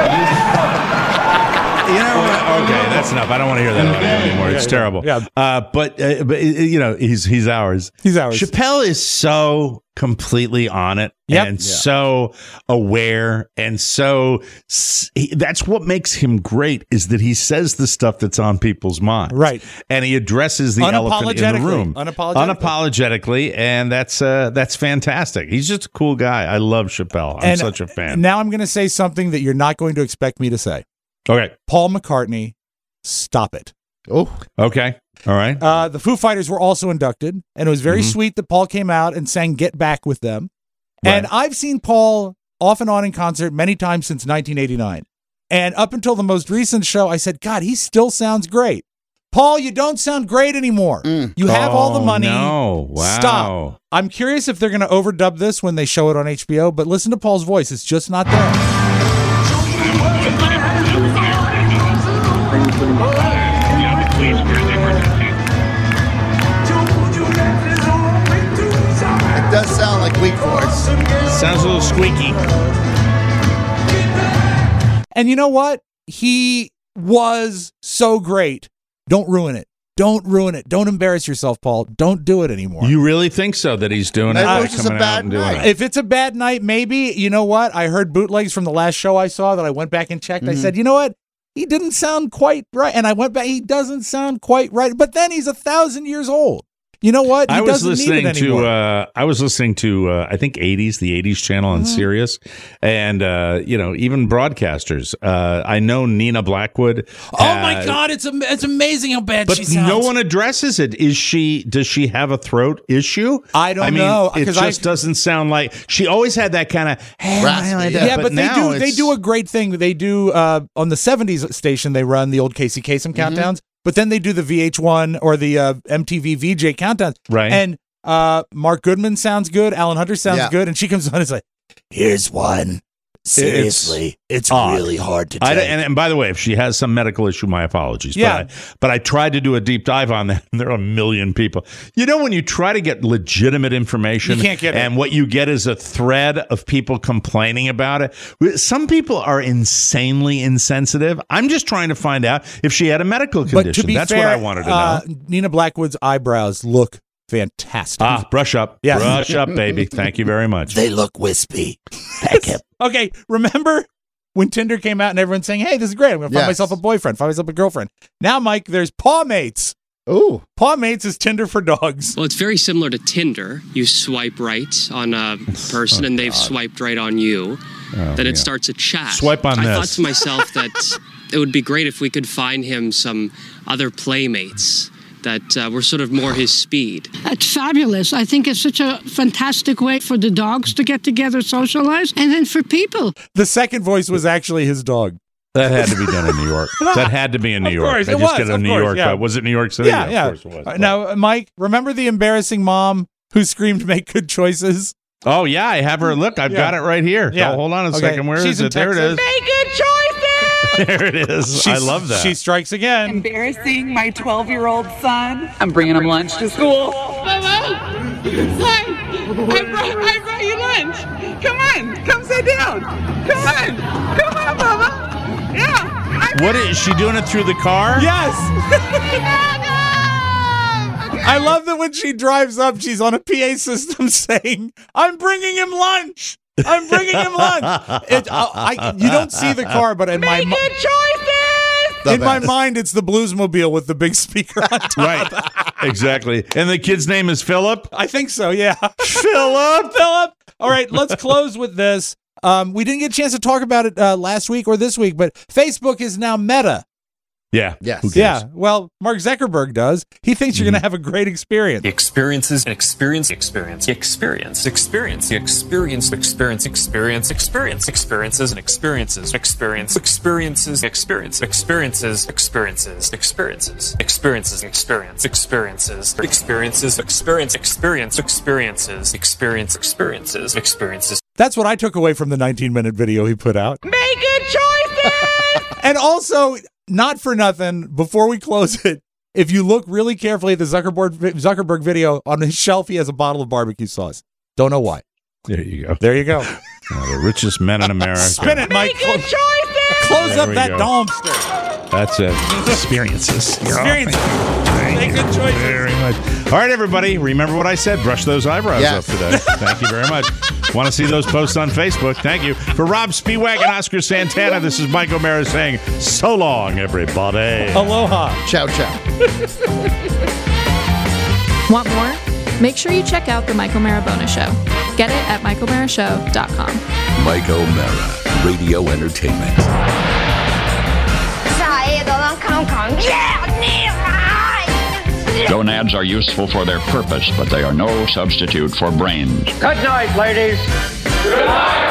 You know what? Okay, that's enough. I don't want to hear that audio anymore. It's terrible. Yeah. But you know, he's ours. He's ours. Chappelle is so completely on it and so aware, and so that's what makes him great, is that he says the stuff that's on people's minds, right? And he addresses the elephant in the room unapologetically, and that's fantastic. He's just a cool guy. I love Chappelle. I'm such a fan. Now I'm going to say something that you're not going to expect me to say. Okay. Paul McCartney, stop it. Oh. Okay. All right. The Foo Fighters were also inducted, and it was very sweet that Paul came out and sang Get Back with them. Right. And I've seen Paul off and on in concert many times since 1989. And up until the most recent show, I said, God, he still sounds great. Paul, you don't sound great anymore. You have all the money. No. Wow. Stop. I'm curious if they're going to overdub this when they show it on HBO, but listen to Paul's voice. It's just not there. It does sound like weak voice. Sounds a little squeaky. And you know what? He was so great. Don't ruin it. Don't ruin it. Don't embarrass yourself, Paul. Don't do it anymore. You really think so, that he's doing it? It was just a bad night. If it's a bad night, maybe. You know what? I heard bootlegs from the last show I saw that I went back and checked. I said, you know what? He didn't sound quite right. And I went back. He doesn't sound quite right. But then he's 1,000 years old. You know what? I was listening to I think 80s, the 80s channel on Sirius, and even broadcasters. I know Nina Blackwood. Oh my God, it's amazing how bad she sounds. But no one addresses it. Does she have a throat issue? I don't know. It just doesn't sound like she always had that kind of raspy. Yeah, but they do a great thing. They do on the 70s station. They run the old Casey Kasem countdowns. But then they do the VH1 or the MTV VJ countdowns. Right. And Mark Goodman sounds good. Alan Hunter sounds good. And she comes on and is like, here's one. Seriously, it's really hard to take. And by the way, if she has some medical issue, my apologies. Yeah. But I tried to do a deep dive on that, and there are a million people. You know, when you try to get legitimate information, you can't get and what you get is a thread of people complaining about it. Some people are insanely insensitive. I'm just trying to find out if she had a medical condition. But to be That's fair, what I wanted to know. Nina Blackwood's eyebrows look fantastic. Brush up. Yes. Brush up, baby. Thank you very much. They look wispy. Thank you. Okay, remember when Tinder came out and everyone's saying, hey, this is great. I'm going to find myself a boyfriend, find myself a girlfriend. Now, Mike, there's Paw Mates. Ooh. Paw Mates is Tinder for dogs. Well, it's very similar to Tinder. You swipe right on a person and they've swiped right on you. Then it starts a chat. Swipe on this. I thought to myself that it would be great if we could find him some other playmates that were sort of more his speed. It's fabulous. I think it's such a fantastic way for the dogs to get together, socialize, and then for people. The second voice was actually his dog. That had to be done in New York. That had to be in New York. Course, I just get a New York. Yeah. Was it New York City? Yeah. Of course it was. Now, Mike, remember the embarrassing mom who screamed, make good choices? Oh, yeah, I have her. Look, I've got it right here. Yeah. So hold on a second. Where is it? There it is. Make good choices! There it is. I love that. She strikes again. Embarrassing my 12-year-old son. I'm bringing him lunch to school. Mama, hi. I brought you lunch. Come on, come sit down. Come on, Mama. Yeah, I What is she doing it through the car? Yes. I love that when she drives up, she's on a PA system saying, "I'm bringing him lunch. I'm bringing him lunch." You don't see the car, but in my mind, it's the Bluesmobile with the big speaker on top. Right. Exactly. And the kid's name is Philip? I think so, yeah. Philip. All right, let's close with this. We didn't get a chance to talk about it last week or this week, but Facebook is now Meta. Yeah. Yes. Yeah. Well, Mark Zuckerberg does. He thinks you're going to have a great experience. Experience. That's what I took away from the 19-minute video he put out. Make good choices! And also, not for nothing, before we close it, if you look really carefully at the Zuckerberg video, on his shelf, he has a bottle of barbecue sauce. Don't know why. There you go. The richest men in America. Spin it, Mike. Make good choices! Close up that dumpster. That's it. Experiences. Make good choices. Very much. All right, everybody. Remember what I said. Brush those eyebrows up today. Thank you very much. Want to see those posts on Facebook? Thank you. For Rob Spiewak and Oscar Santana, this is Mike O'Mara saying so long, everybody. Aloha. Ciao, ciao. Want more? Make sure you check out the Mike O'Mara Bonus Show. Get it at MikeO'MaraShow.com. Mike O'Mara, Radio Entertainment. Gonads are useful for their purpose, but they are no substitute for brains. Good night, ladies. Good night.